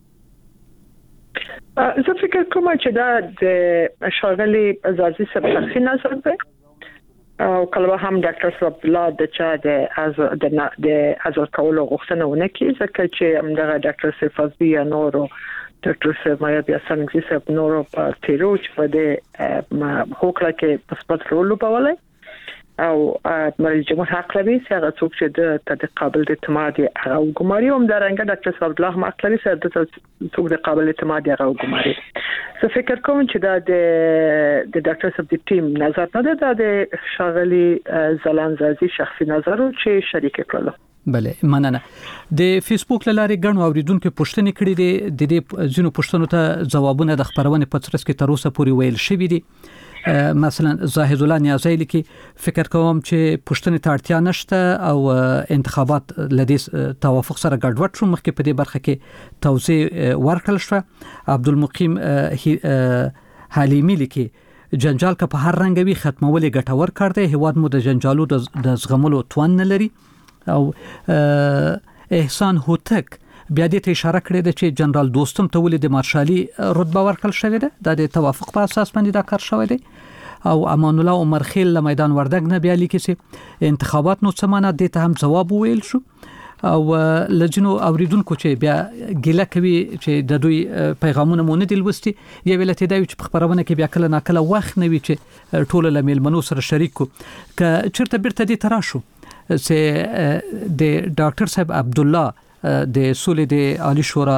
زه فکر کوم چې دا د شاغلي ازازي سره شخصي نظر دی او کله هم ډاکټر صاحب عبد الله د چا د از د ازور کولو غوښتنه ونه کی ځکه چې همدغه ډاکټر صاحب فضلی یا نورو ډاکټر صاحب مایا بیا څنګه چې نورو په تیرو چې په دې هوکړه کې پسپت رول لوبولای او رئیس جمهور حق لري چې هغه څوک چې د قابل اعتماد هغه وګماري هم درنګ ډاکټر صاحب الله حق لري چې د څوک د قابل اعتماد هغه وګماري. زه فکر کوم چې دا د د ډاکټر صاحب د ټیم نظر نه ده د شاغلي زلانزازي شخصي نظر او چې شریک کړل. بله مننه. د فیسبوک لارې ګڼ اوریدونکو پوښتنې کړې دي د دې ځینو پوښتنو ته ځوابونه د خبرونه په ترڅ کې تر اوسه پورې ویل شوي دي. مثلا زاهد الله نیازی لیکي فکر کوم چې پښتنې ته اړتیا نشته او انتخابات لدی توافق سره ګډوډ شو مخکې په دې برخه کې توضیح ورکړل شو. عبدالمقیم حلیمی لیکي جنجال که په هر رنګ وي ختمول ګټور کار دی هواد مو د جنجالو د زغملو توان نه لري. او احسان هوتک بیا دې ته اشاره کړې ده چې جنرال دوستم ته ولې د مارشالي رتبه ورکړل شوې ده د توافق په اساس باندې دا کار شوی دی. او امان الله عمر خیل له میدان وردګ نه بیا لیکي چې انتخابات نو څمانه دې ته هم جواب ویل شو او لجنو اوریدونکو چې بیا ګیله کوي چې د دوی پیغامونه مونږ نه دلوستي یو ولته دی چې په خبرونه کې بیا کله ناکله وخت نه وي چې ټول له میلمنو سره شریک کو ک چرته بیرته دې تراشو چې د ډاکټر صاحب عبد الله د سولې د عالی شورا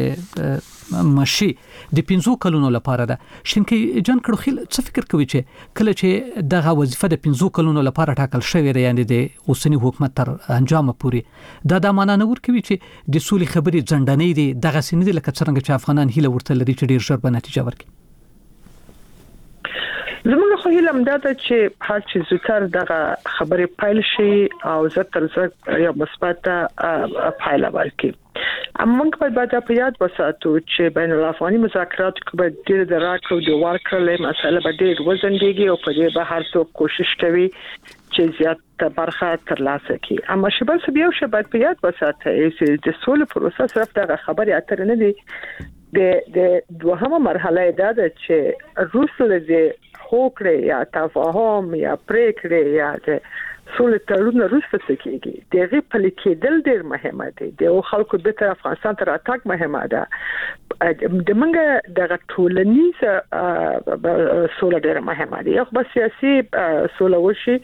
د مشي د پنځو کلونو لپاره ده. شینکی جان کړو خل څه فکر کوي چې کله چې دغه وظیفه د پنځو کلونو لپاره ټاکل شوې ده یعنی د اوسنی حکومت تر انجام پورې دا د معنا نه ور کوي چې د سولې خبرې ځندنې دي دغه سینې د لکه څنګه چې افغانان هیله ورته لري چې ډیر ژر به نتیجه ورکړي. زموږ خو هیله مده ده چې هر چې زوتر دغه خبرې پایل شي او زه تر زه یو مثبت پایله ورکړي. موږ په باندې په یاد وساتو چې بین الافغاني مذاکرات کې به ډېر د راکړو د ورکړلې مسله به ډېر وزندګي او په دې به هر څوک کوشش کوي چې زیات برخه ترلاسه کړي. اما شبه سبیو شبه په یاد وساتو چې د سولې پروسه صرف دغه خبرې اترې نه دي د د دوهمه مرحله ده چې روس له هوکړه یا تفاهم یا پریکړه یا د سولې تړون وروسته څه کېږي دغه پلي کېدل ډېر مهمه دي د خلکو د تر افغانستان تر اتاک مهمه ده د منګه د ټولنیزه سولې ډېر مهمه دي یو بس سیاسي سولې وشي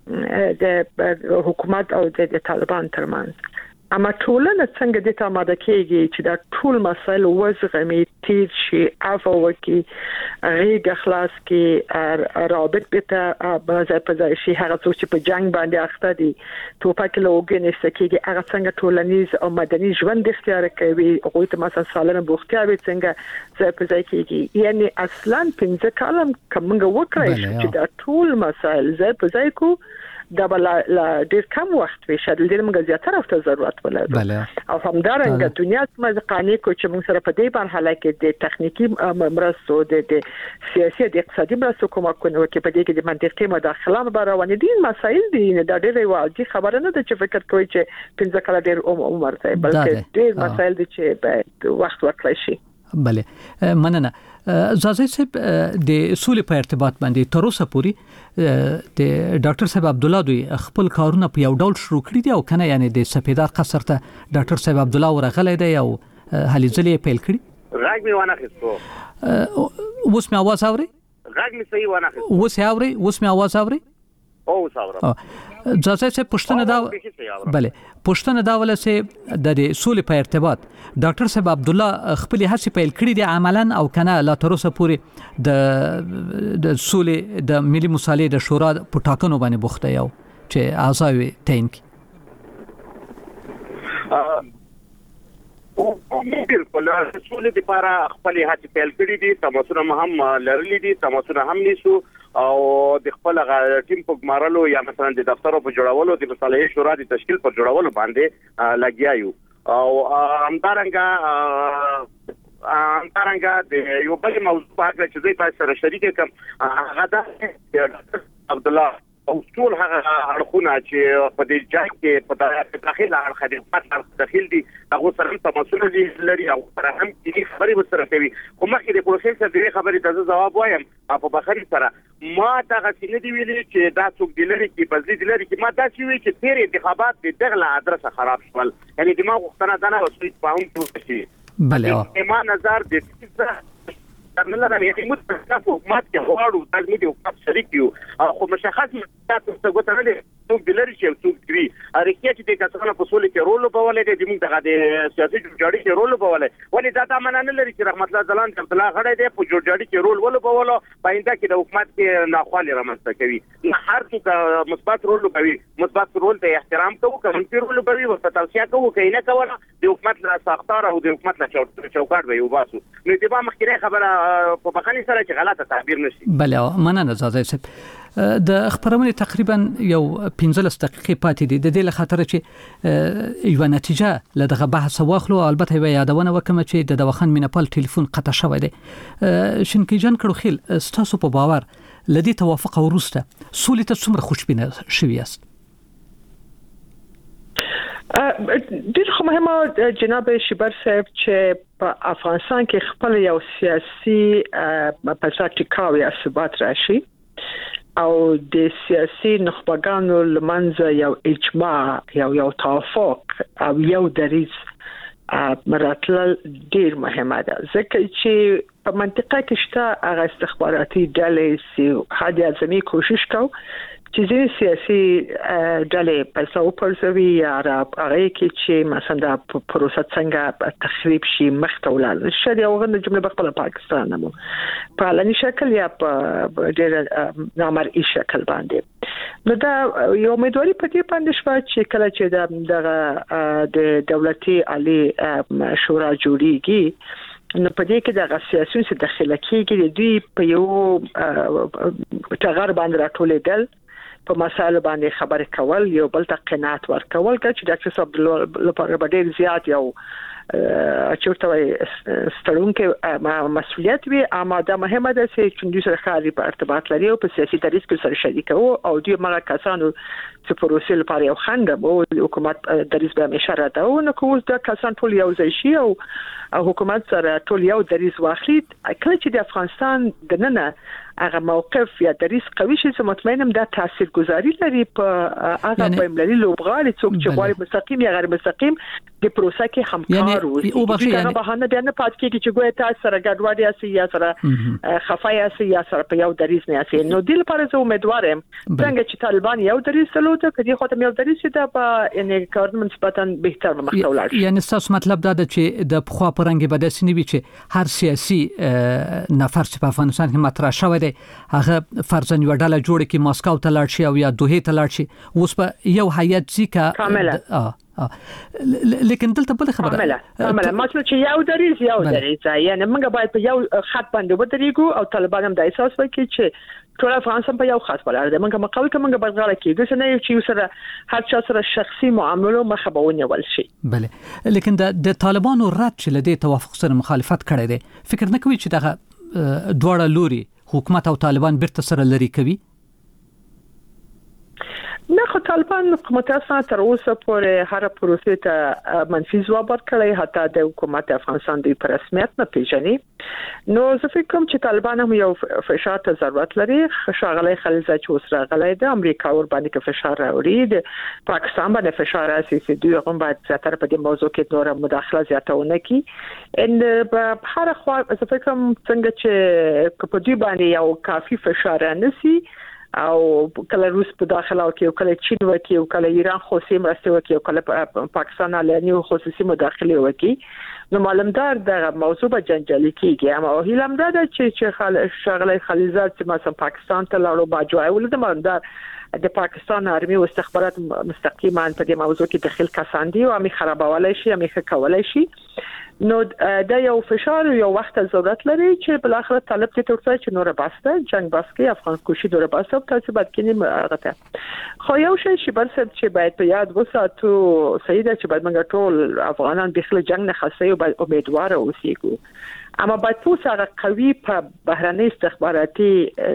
د حکومت او د طالبان ترمنځ اما ټولنه څنګه د تماده کېږي چې دا ټول مسایل وزغمي تیر شي عفو وکي غیږ خلاص کې رابط به په ځای شي هغه څوک چې په جنگ باندې اخته دي توپک له وګنې سکیږي هغه څنګه ټولنیز او مدني ژوند اختیار کوي او ته مثلا سالنه بوختیا به څنګه ځای په ځای کېږي یعنی اصلا پنځه کالم کومه وکړای چې دا ټول مسایل ځای په ځای کو دا بل لا ډیر کم وخت وي شاید ډیر موږ زیاتره وخت ضرورت ولرو او همدارنګه دنیا سمه قانوني کو چې موږ سره په دې مرحله کې د تخنیکی مرستو د سیاسي د اقتصادي مرستو کومه کوي چې په دې کې د منطقي مداخله برابرونه دي مسایل دي دا ډیر واجب خبره نه ده چې فکر کوي چې پنځه کاله ډیر عمر دی بلکې ډیر مسایل دي چې په وخت ورکړی شي. بله مننه. زازی صاحب د سولې په ارتباط باندې تر اوسه پورې د ډاکټر صاحب عبد الله دوی خپل کارونه په یو ډول شروع کړی دي او کنه یعنی د سپیدار قصر ته ډاکټر صاحب عبد الله ورغلی دی او هلي ځلې پیل کړی؟ غږ می ونه خستو. اوس می आवाज اوري؟ غږ می صحیح ونه خستو. اوس اوري؟ اوس می आवाज اوري؟ او صاحب ځکه چې پښتنه دا بله پښتنه دا ول چې د سولې په ارتباط ډاکټر صاحب عبد الله خپل هڅې پیل کړې دي عملاً او کنه لا تر اوسه پورې د د سولې د ملي مصالحې د شورا په ټاکنو باندې بوخته یو چې اعضاء تعین کړي. بالکل سولې لپاره خپل هڅې پیل کړې دي، تماسونه هم لرلي دي، تماسونه هم نیسو او د خپل ټیم په ګمارلو یا مثلا د دفترو په جوړولو د مصالحې شورا د تشکیل پر جوړولو باندې لګیا یو او همدارنګه همدارنګه د یو بل موضوع په اړه چې زه تاسو سره شریک کوم هغه د عبد الله او ټول هغه اړخونه چې په دې ځای کې په داخله اړخ د خدمت داخل دي هغه سره تماسونه لري او سره هم کې خبرې وسره کوي. خو مخکې د پروسس د دې خبرې ته جواب وایم په بخاري سره ما دا غوښتنه دی ویلي چې دا څوک دی لري چې بزلی دی لري چې ما دا چې وی چې تیر انتخابات د دغه ادرسه خراب شول، یعنی د ما غوښتنه ده نه وسوي په هم څه شي. بله ما نظر د نه لرم یعنی متاسف حکومت کې غواړو د دې حکومت شریک یو خو مشخص تاسو څه غوښتنه نه دي څوک د لري چې څوک دی اړتیا چې د کسانو په سولې کې رول وبولې د موږ دغه د سیاسي جوړجاړي کې رول وبولې ولې دا د معنا نه لري چې رحمت الله ځلان عبد الله غړی دی په جوړجاړي کې رول وبولو پاینده کې د حکومت کې ناخوالي رامنځته کوي. هر څوک مثبت رول کوي، مثبت رول ته احترام کوو، کوم رول کوي او توصيه کوو کینه کوله د حکومت له ساختار او د حکومت له چوکاټ وي وباسو. نو دې په مخکې خبره په بخښنې سره چې غلطه تعبیر نشي. بله مننه زازی صاحب. د خبرونه تقریبا یو پنځلس دقیقې پاتې دي د دې لخاطر چې یو نتیجه لدغه بحث واخلو. البته یو یادونه وکم چې د دواخان مینپال ټلیفون قطع شوی دی. شنکی جان کړو خیل ستاسو په باور لدی توافق ورسته سولې ته څومره خوشبینه شوی است؟ ډیر خو مهمه جناب شبر صاحب چې په افغانستان کې خپل یو سیاسي پلسا ټیکاوي ثبات راشي او د سیاسي نخبگانو لمنځه یو اجماع یو یو توافق او یو دریز مراتل ډیر مهمه ده ځکه چې په منطقه کې شته هغه استخباراتي ډلې چې حد اعظمي کوشش کوي چې ځینې سیاسي ډلې پیسې وپرځوي یا هغه کې چې مثلا د پروسه څنګه تخریب شي مخته ولاړ شي او غوښنه جمله په خپل پاکستان مو په لنی شکل یا په ډېر نامرئي شکل باندې نو دا یو امیدواري په دې باندې شو چې کله چې د د دولتي عالی شورا جوړیږي نو په دې کې د سیاسي څخه داخله کېږي د دوی په یو ټغر باندې راټولېدل په مسایلو باندې خبرې کول یو بل ته قناعت ورکول چې ډاکټر صاحب لپاره ډېر زیات یو چورته وي ستړون کې مسؤلیت وي اما دا مهمه ده چې دوی سره خاري په ارتباط لري او په سیاسي دریس کې سره شریک وو او دوی مګه کسانو چې پروسې لپاره یو خنډ وو حکومت دریس به همیشه راته نو کوم دا کسان ټول یو ځای شي او حکومت سره ټول یو دریس واخلي کله چې د افغانستان د ننه هغه موقف یا دریس قوي شي چې مطمئنم دا تاثیرګذاري لري په هغه په ملي لوبغالي څوک چې غواړي مستقیم یا غیر مستقیم د پروسه کې همکار وي او هغه بهانه بیا نه پات کېږي چې ګویا تاسو سره ګډوډي اسي یا سره خفای اسي یا سره په یو دریس نه اسي نو د لپاره زه امیدوار یم څنګه چې طالبان یو دریس لوته کدي خو ته یو دریس دا په یعنی کارمن نسبتا بهتر مخته ولاړ یعنی تاسو مطلب دا ده چې د خو پرنګ به د سنوي چې هر سیاسي نفر چې په افغانستان کې مطرح شوی هغه فرضاً یو ډله جوړه کې ماسکو ته لاړ شي او یا دوحه ته لاړ شي اوس په یو هیئت ځکه کامله لیکن دلته بل خبره کامله کامله مطلب چې یو دریز یو دریز یعنی موږ باید په یو خط باندې ودرېږو او طالبان هم د احساس وکړي چې ټول افغانستان په یو خاص بلار دی موږ مقاومت کوو باید غواړو کې د نه یو سره هر چا سره شخصي معاملو مخه به ونیول شي. بله لیکن د طالبانو رد چې لدی توافق سره مخالفت کړي دي فکر نه کوي چې دغه دواړه لوري حکومت او طالبان بیرته سره لري کوي؟ نه خو طالبان متاسفانه تر اوسه پورې هر پروسې ته منفي ځواب ورکړی، حتی د حکومت افغانستان د رسمیت نه پیژني. نو زه فکر کوم چې طالبان هم یو فشار ته ضرورت لري. ښاغلی خلیلزاد چې اوس راغلی د امریکا ور باندې کې فشار راوړي، د پاکستان باندې فشار راسي چې دوی هم باید زیاتره په دې موضوع کې نور مداخله زیاتونه کړي. ان په هر خوا زه فکر کوم څنګه چې په دوی باندې یو کافي فشار نسی او کله روس په داخله او کې کله چین وکي او کله ایران خصوصي مرسته وکي او کله پاکستان علني خصوصي مداخله وکي، نو معلومدار د موضوع په جنجالي کېږي. اما هیلم ده چې چې شغله خلیزات چې مثلا پاکستان ته لاړو باجوای ولته معلومدار د پاکستان ارمي او استخبارات مستقیما په دې موضوع کې دخل کسان دي او امي خرابولای شي امي کولای شي. نو دا یو فشار یو وخت ضرورت لري چې بل اخر طلب ته ترڅه چې نور باسته جنگ باسکي افغان کوشي نور باسته تاسو باید کینی هغه خو یو شی چې بل څه چې باید په یاد وساتو سیده چې باید موږ ټول افغانان داخله جنگ نه خاصه او باید امیدوار اوسېږو. اما باید پوس هغه قوي په بهرنۍ استخباراتي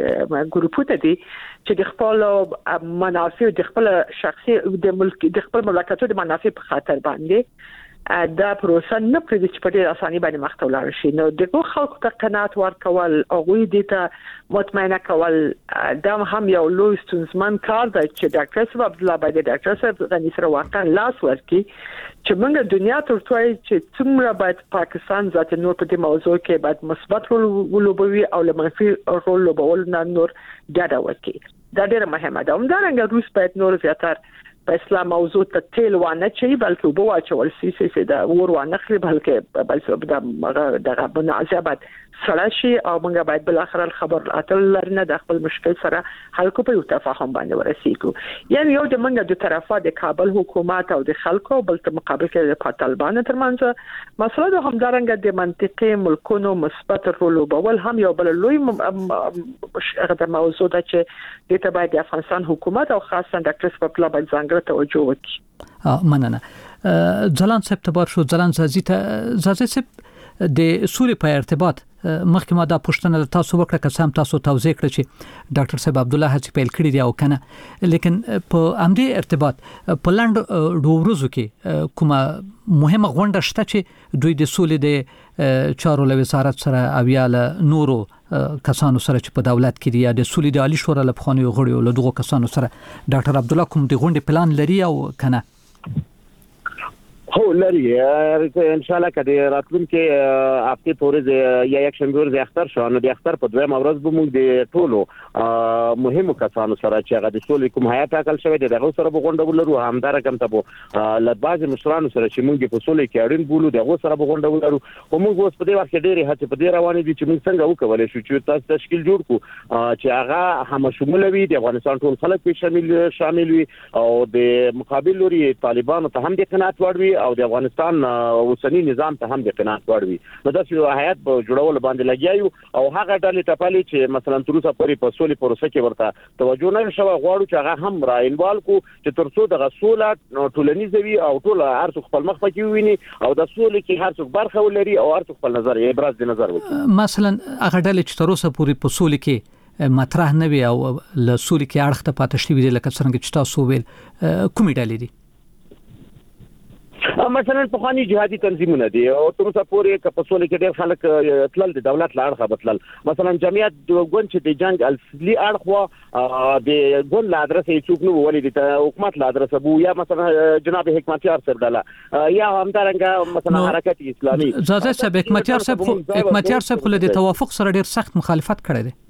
ګروپونه دي چې د خپل منافع د خپل شخصي د ملک د خپل مملکتونو د منافع په خاطر باندې دا پروسه نه پرې چې په ډېر اساني باندې مخ ته ولاړ شي. نو دغه خلکو ته قناعت ورکول او غوي دي ته مطمئنه کول دا هم یو لوی ستونزمن کار دی چې ډاکټر صاحب عبد الله باید ډاکټر صاحب غني سره واقعا لاس ورکړي چې موږ دنیا ته ورته چې څومره باید پاکستان ذات نور په دې موضوع کې باید مثبت رول ولوبوي او منفي رول لوبول نه نور ډاډه وکړي. دا ډېر مهمه ده. همدارنګه روس باید نور زیاتر په اسلام موضوع ته تیل وانه چي بلکې وبو واچول سي سي د ور وانه خري بلکې بلکې د دغه منازعه بعد سره شي او موږ باید بل اخر الخبر اتل لرنه د خپل مشکل سره حل کو په تفاهم باندې ورسېږو. یعنی یو د موږ د طرفه د کابل حکومت او د خلکو بل په مقابل کې د طالبان ترمنځ مسله د همدارنګه د منطقي ملکونو مثبت رول وبول هم یو بل لوی هغه موضوع ده چې د تبعید افغانستان حکومت او خاصه ډاکټر صاحب په لابل ځانګړی توجه وکړي. مننه. ځلان صاحب تبار شو ځلان زازي ته زازي صاحب د سولې په ارتباط مخکې ما دا پوښتنه تاسو وکړه که سم تاسو توضیح کړئ چې ډاکټر صاحب عبد الله هڅه پیل کړې دی او کنه، لیکن په امدې ارتباط په لاند ډوورزو کې کومه مهمه غونډه شته چې دوی د سولې د چارو له وزارت سره او یا له نورو کسانو سره چې په دولت کې دي یا د سولې د عالی شورا له پخوانیو غړیو له دغو کسانو سره ډاکټر عبد الله کوم د غونډې پلان لري او کنه؟ هو لري ان شاء الله کدی راتلون کې هفته پورې یا یک شنبه ورځ اختر شو نو د اختر په دویم ورځ به موږ د ټولو مهمو کسانو سره چې هغه د سولې کوم هيئت ټاکل شوی دی دغه سره به غونډه ولرو. همدار کوم ته له بعض مشرانو سره چې موږ په سولې کې اړین بولو دغه سره به غونډه ولرو. او موږ اوس په دې وخت کې ډېری هڅې په دې روانې دي چې موږ څنګه وکولای شو چې تاسو تشکیل جوړ کړو چې هغه هم شمول وي د افغانستان ټول خلک په شامل شامل وي او د مقابل لوري طالبانو ته هم د قناعت وړوي او د افغانستان اوسنی نظام ته هم د قناعت وړوي. نو دا چې هيئت په جوړول باندې لګیایو او هغه ډلې ټپالي چې مثلا تر اوسه پورې په سولې پروسه کې ورته توجه نه شوه غواړو چې هغه هم را انوال کو چې ترڅو د غسوله ټولنیزه وي او ټول هر څوک خپل مخ پکې ویني او د سولې کې هر څوک برخه ولري او هر څوک خپل نظر یې ابراز د نظر وکړي. مثلا هغه ډلې چې تر اوسه پورې په سولې کې مطرح نه وي او له سولې کې اړخ ته پاتې شوي دي لکه څنګه چې تاسو ویل کومې ډلې دي؟ مثلا په خاني جهادي تنظیمونه دي او تر اوسه پورې که په سولې کې ډېر خلک تلل د دولت له اړخه بتلل. مثلا جمعیت د ګوند چې د جنگ اصلي اړخ د ګوند له ادرسه څوک نو ولې د حکومت له ادرسه بو یا مثلا جناب حکمتیار صاحب دله یا همدارنګه مثلا حرکت اسلامي زازه صاحب حکمتیار صاحب حکمتیار صاحب خو د توافق سره ډېر سخت مخالفت کړی دی.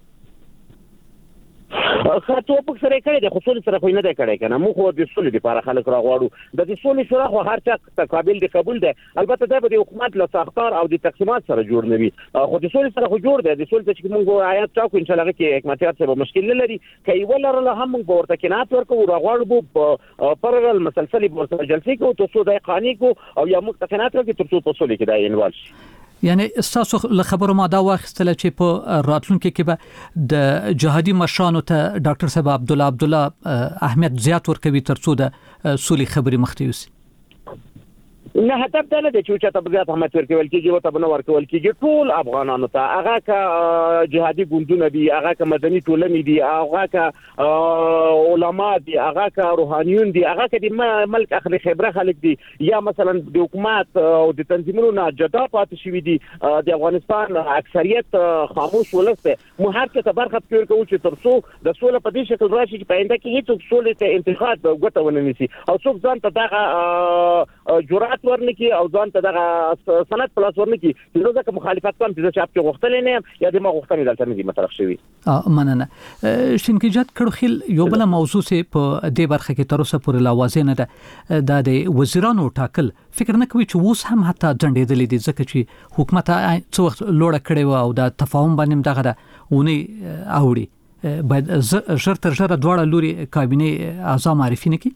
خاطو په سره کړی د خصوصي سره خو نه دی کړی کنه. مو خو د سولې لپاره خلک راغواړو د دې سولې شورا خو هر څه تقابل دی قبول دی. البته دا به د حکومت له ساختار او د تقسیمات سره جوړ نه وي خو د سولې سره خو جوړ دی. د سولې چې موږ آیات تاکو ان شاء الله کې حکمتیار څه مشکل نه لري کوي ولر هم موږ ورته کینات ورکو راغواړو په پرل مسلسل ورته جلسې کو تاسو د قانوني کو او یا موږ تکنات ورکو ترڅو په سولې کې دا انوال شي. یعنی تاسو له خبرو ما دا واخیستل چې په راتلونکو کې به د جهادي مشرانو ته ډاکټر صاحب عبد الله عبد الله اهمیت زیات ورکوي ترڅو د سولې خبرې مخته یوسي. نه هدف دا نه دی چې چاته بزیات اهمیت ورکول کېږي او ته به نه ورکول کېږي ټول افغانانو ته، هغه که جهادي ګوندونه دي، هغه که مدني ټولنې دي، هغه که علما دي، هغه که روحانیون دي، هغه که د ملک اخر خبره خلک دي، یا مثلا د حکومت او د تنظیمونو نه جدا پاتې شوي دي، د افغانستان اکثریت خاموش ولس دی. مو هر څه ته برخه پکې ورکوو چې تر څو د سوله په دې شکل راشي چې په آینده کې هېڅوک سولې ته انتقاد ګوته ونه نیسي او څوک ځان ته دغه جرأت ورنکي او ځان ته دغه سند پلاس ورنکي چې نو ځکه مخالفت کوم چې چا په غوښتل نه یم یا د ما غوښتنې دلته نه دي مطرح شوي. مننه. شینکیجات کړوخیل یو بل موضوع سه په دې برخه کې تر اوسه پورې لا واضح نه ده د وزیرانو ټاکل. فکر نه کوي چې اوس هم حتی جنډېدلې دي ځکه چې حکومت څو وخت لوړه کړې و او د تفاهم باندې دغه ده ونی اوړي باید ژر تر ژره دواړه لوري کابینه اعضا معرفي نه کړي.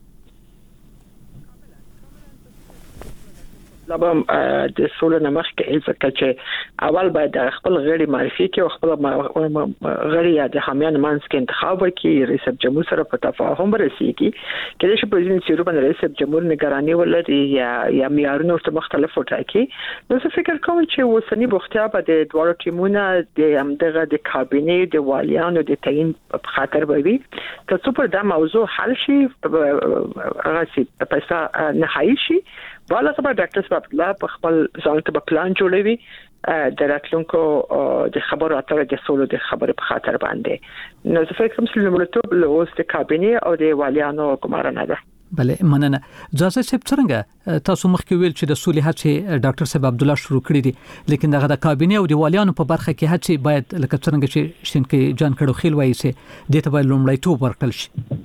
لبم د سولې نمخ کې ځکه چې اول باید خپل غړي معرفي کې او خپل غړي یا د حامیان منځ کې انتخاب وکړي، رئیس جمهور سره په تفاهم ورسیږي کله چې پرزیدنت سیرو باندې رئیس جمهور نگرانی ولري یا یا معیارونه ورته مختلف وټاکي. نو زه فکر کوم چې وسنی بوختیا به د دوه ټیمونو د همدغه د کابینه د والیانو د تعیین په خاطر وي که څو پر دا موضوع حل شي هغه سي پیسې نهایی شي. بالا خبر ډاکټر صاحب عبدالله په خپل ځان ته پلان جوړوي د راتلونکو د خبرو اترو د سولو د خبرو په خاطر باندې. نو زه فکر کوم چې لومړیتوب له اوس د کابینه او د والیانو ګمارنه ده. بله مننه. ځاځي صاحب څنګه تاسو مخکې ویل چې د سولې هڅې ډاکټر صاحب عبدالله شروع کړې دي لیکن دغه د کابینه او د والیانو په برخه کې هڅې باید لکه څنګه چې شینکي جان کړوخیل وایي چې د ته باید لومړیتوب ورکړل شي.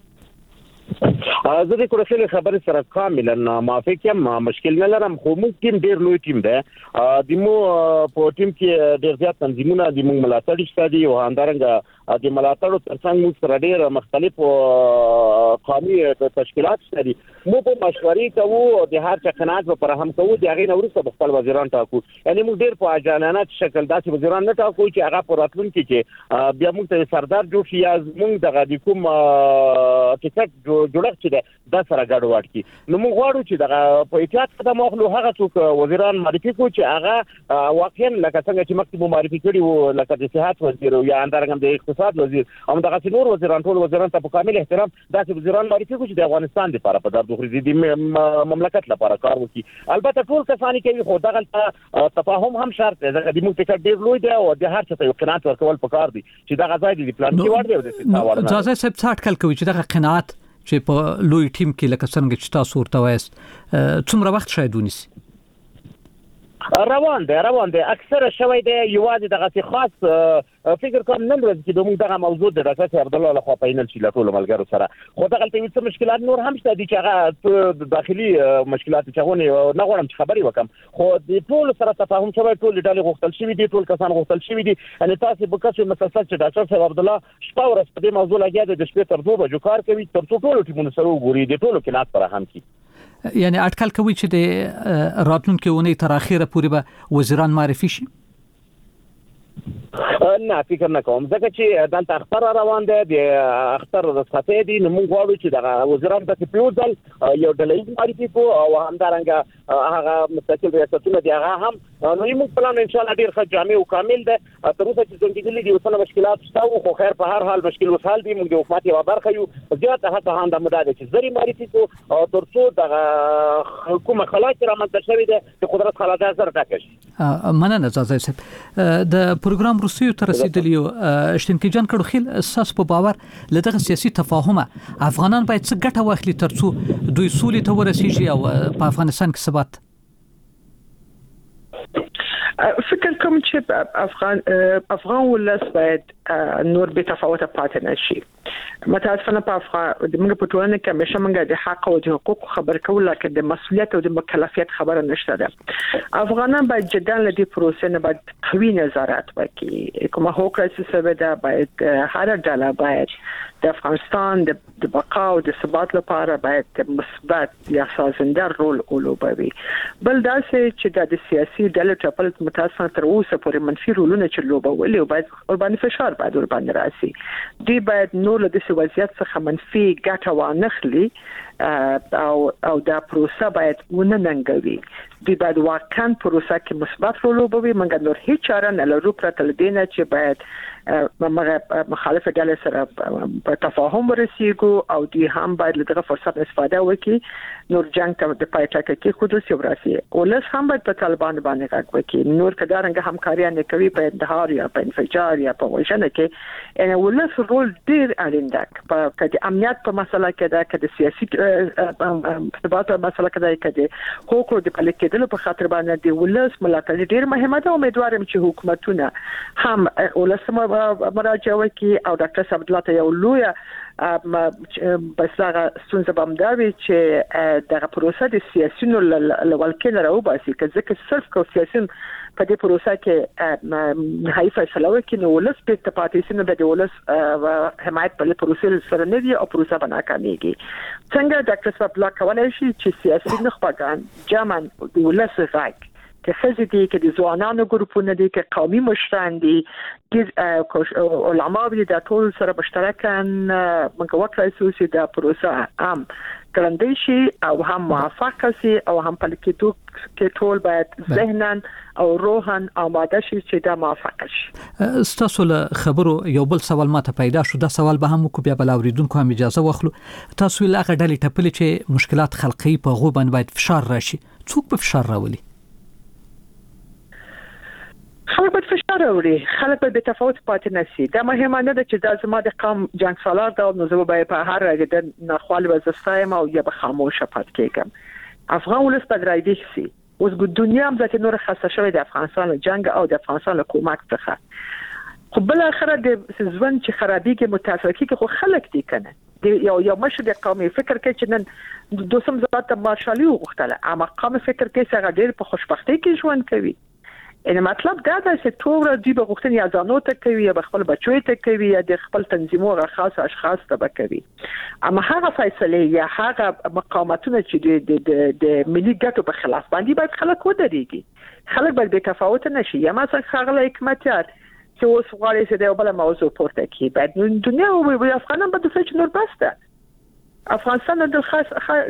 زه د کورسل خبرې سره کاملا موافق یم، مشکل نه لرم، خو موږ ټیم ډیر لوی ټیم دی. د مو په ټیم کې ډیر زیات تنظیمونه د موږ ملاتړ شته دي او همدارنګه د ملاتړو ترڅنګ موږ سره ډیر مختلف قومي تشکیلات شته دي. مو په مشورې کوو د هر چا قناعت په هم کوو، د هغې نه وروسته خپل وزیران ټاکو. یعنی موږ ډیر په اجانانه شکل داسې وزیران نه ټاکو چې هغه په راتلونکي کې بیا موږ ته سردار جوړ شي یا موږ دغه د کوم ټیکټ جوړښت چې دا سره ګډوډ کی. نو موږ غواړو چې دغه په احتیاط قدم واخلو، هغه څوک وزیران معرفي کو چې هغه واقعا لکه څنګه چې مکتب معرفي کړي وو، لکه د صحت وزیر یا اندرګم د اقتصاد وزیر او دغه نور وزیران، ټول وزیران ته په کامل احترام داسې وزیران معرفي کو چې د افغانستان لپاره په درد خوري د مملکت لپاره کار وکړي. البته ټول کسانی کوي خو دغه تفاهم هم شرط دی ځکه د موږ ټیکټ ډیر لوی دی او د هر څه ته قناعت ورکول پکار دي چې دغه ځای د پلان کې وړ دی او د سیستم وړ نه. ځاځي صاحب څه اټکل کوي چې دغه قناعت چې په لوی ټیم کې لکه څنګه چې تاسو ورته وایست څومره وخت شاید ونیسي؟ روان دی روان دی اکثره شوی دی. یوازې دغه خاص فکر کوم نن ورځ کې د موږ دغه موضوع د ډاکټر عبدالله لخوا پاینل شي له ټولو ملګرو سره، خو دغه ته څه مشکلات نور هم شته دي چې هغه داخلي مشکلات چې غونې نه غواړم چې خبرې وکم، خو د ټول سره تفاهم شوی، ټول ډلې غوښتل شوی دي، ټول کسان غوښتل شوی دي. ان تاسو به کسو مسلسل چې ډاکټر صاحب عبدالله شپه ورځ په دې موضوع لګیا دی، د شپې تر دوه بجو کار کوي تر څو ټول ټیمونه سره وګوري، د ټولو کې ناس فراهم کی. یعنی اټکل کوي چې د راتلونکي اونۍ تر اخره پورې به وزیران معرفي شي؟ نه فکر نه کوم ځکه چې دلته اختر روان دی، د اختر رخصتۍ دي. نو موږ غواړو چې دغه وزیران ته په یو ځل یو ډلهییز معرفي کو او همدارنګه هغه مستقل ریاستونه دي هغه هم. نو موږ پلان ان شاء الله ډیر ښه جامع او کامل دی. تر اوسه چې څنګه دي اوسه مشکلات شته خو خیر په هر حال مشکل وسال دي. موږ د حکومت یو برخه یو زیاته هڅه هم د مدار چې زری معرفي کو او تر څو دغه حکومت خلاص را منځ شوی دی چې قدرت خلاص سره ټاکل شي. مننه ځاځي صاحب. د پروګرام روسیو تر رسیدلی شینکي جان کړوخیل اساس په باور لدغه سیاسي تفاهمه افغانان باید څه ګټه واخلي ترڅو دوی سولې ته ورسیږي او په افغانستان کې ثبات؟ فکر کوم چې افغان افغان ولس باید نور به تفاوت پاتې نشي. متاسفانه په افغان د موږ په ټولنه کې همیشه موږ د حق او د حقوق خبر کول، لکه د مسؤلیت او د مکلفیت خبره نشته ده. افغانان باید جدا لدی پروسې نه باید قوي نظارت وکړي. کومه هوکړه چې سبب ده باید هر ډله باید د افغانستان د بقا او د ثبات لپاره باید مثبت یا سازنده رول ولوبوي. بل دا چې د سیاسي ډلې ټاپل متاسفانه تر اوسه پورې منفي رولونه چې لوبولي او باید ور باندې فشار اثر باید ور باندې راسي دوی باید نور له دې وضعیت څخه منفي ګټه وانخلي او او دا پروسه باید ونه ننګوي دوی باید واقعا پروسه کې مثبت رول وبوي موږ نور هیڅ چاره نه لرو پرته له دې نه چې باید مخالفه ډلې سره په تفاهم ورسیږو او دوی هم باید له دغه فرصت استفاده وکړي نور جنگ ته د پای ټاکه کې خودوس یو راسي ولس هم باید په طالبان باندې غږ وکړي نور کډارنګ همکاري نه کوي په انتحار یا په انفجار یا په وژنه کې ان ولس رول ډیر اړین ده په کډي امنیت په مسله کې ده کډي سیاسي ثبات په مسله کې ده کډي حقوق د پلي کېدل په خاطر باندې د ولس ملاتړ ډیر مهمه ده امیدوارم چې حکومتونه هم ولس مراجعه وکړي او ډاکټر صاحب دلته یو لوی بس هغه ستونزه بمداوي چې دغه پروسه د سیاسيونو لول کې راوباسي که ځکه صرف کو سیاسيون په دې پروسه کې نهایي فیصله وکړي نو ولس په اتفاقي سره د ولس حمایت په پروسه سره نه دی او پروسه به ناکامېږي څنګه ډاکټر صاحب لا کولای شي چې سیاسي نخبگان جمع د ولس غږ که خزي دي که د ځوانانو ګروپونه دي که قومي مشران دي چې علما دي د ټول سره مشترکان موږ وکړای شو چې د پروسه عام ګرندې شي او هم موافق شي او هم په لیکدو کې ټول باید ذهناً او روحاً آماده شي چې دا موافق شي تاسو له خبرو یو بل سوال ماته پیدا شو دا سوال به هم کو بیا بل اوریدونکو هم اجازه واخلو تاسو له هغه ډلې ټپلې چې مشکلات خلقي په غو باندې باید فشار راشي څوک په فشار راولي خلک په فشار راوړي خلک په تفاوت پاتې نشي دا مهمه نه ده چې دا زما د قوم جنگ سالار دا نو زه به په هر رګ د نخوال وزستایم او یا به خاموش پات کېږم افغان ولس په درایدي شي اوس ګو دنیا هم ځکه نور خاصه شوی د افغانستان جنگ او د افغانستان حکومت څخه خو بل اخره د ځوان چې خرابېږي متأثر کیږي خو خلک دي کنه یو یو مشه د قومي فکر کې چې نن دوسم ذات مارشالي وغوښتله اما قومي فکر کې څنګه ډېر په خوشبختۍ کې ژوند کوي ان مطلب دا ده چې ټول دی به غوښتنې یا ځانو ته کوي یا خپل بچوي ته کوي یا د خپل تنظیمونو خاص اشخاص ته کوي اما هغه فیصله یا هغه مقاومتونه چې د د د ملي ګټو په خلاف باندې باید خلک ودرېږي خلک باید بې تفاوت نشي یا مثلا خغله حکمتیار چې اوس غواړي چې د بل موضوع پورته کړي بعد دنیا او افغانان به د څه نور بسته افغانستان د خاص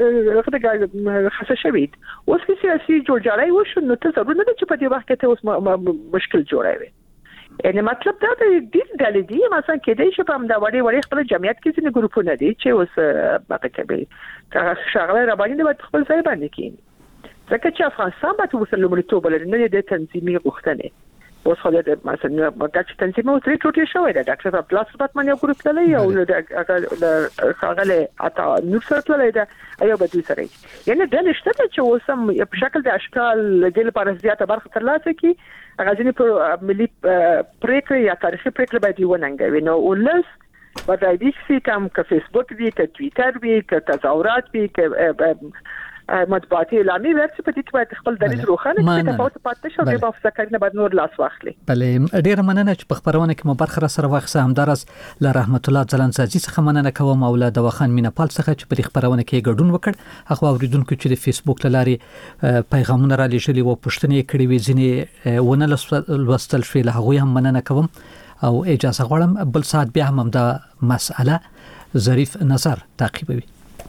خاصه خاصه شوید اوس کې سیاسي جوړجاړی وشو نو ته ضروري نه چې په دې وخت کې اوس مشکل جوړوي ان مطلب دا د دې ډلې دي مثلا کې دې چې په همدا وړي وړي خپل جمعیت کې څنګه ګروپونه دي چې اوس پاتې کوي که شغله را باندې د خپل ځای باندې کېږي ځکه چې افغانستان به تاسو لومړیتوب لري نه د تنظیمي غوښتنې اوس خو د مثلا د تنظیم او تری ټوټي شوی دا ډاکټر عبدالله صفات من یو ګروپ لري او د خغله اته نور سره لري دا ایو به دوی سره یعنی د نشته چې اوسم په شکل د اشکال د لپاره زیاته برخه ترلاسه کی غازینی پر ملي پریکړه یا تاریخي پریکړه باید وننګوي نو ولس باید دې چې کوم ک فیسبوک وی ک ټوئیټر وی ک تظاهرات وی ک مطبوعاتي اعلامي ورڅ په دې کې باید خپل دلیل روښانه کړي تفاوت پاتې شو به په فکرنه باید نور لاس واخلي بلې ډیر مننه چې په خبرونه کې مو برخه سره واخصه همدارس ل رحمت الله ځلنځي څخه مننه کوم او له دواخان مینپال څخه چې په خبرونه کې ګډون وکړ هغه اوریدونکو چې د فیسبوک لاري پیغامونه را لېږلي وو پښتنې کړي وي ځنې ونه لوستل شوی له هغه هم مننه کوم او اجازه غواړم بل ساعت بیا هم دا مسأله ظریف نظر تعقیبوي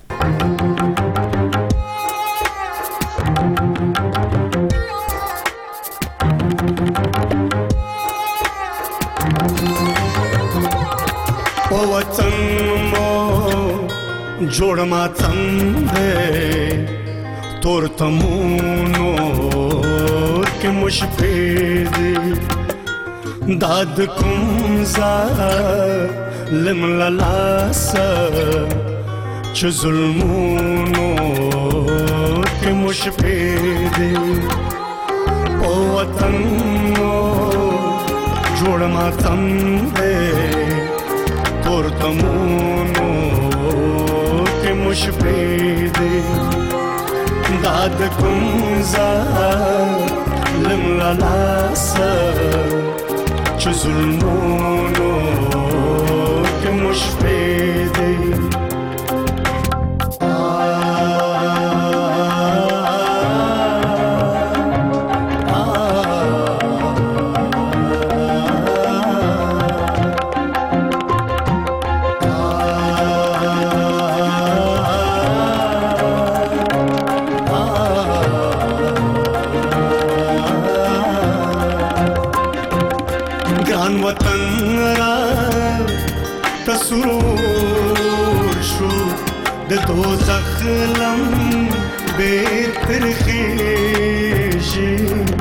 وطن مو جوړ ماتم دې تور تمونو کې مشفید داد کوم ز لم لاس چې ظلمونو کې مشفید وطن مو جوړ ماتم دې تور تمونو کې مشفید داد کوم ظالم لاس چې ظلمونو کې مشفید تسرور شو د دوزخ لم بیر پرخیشی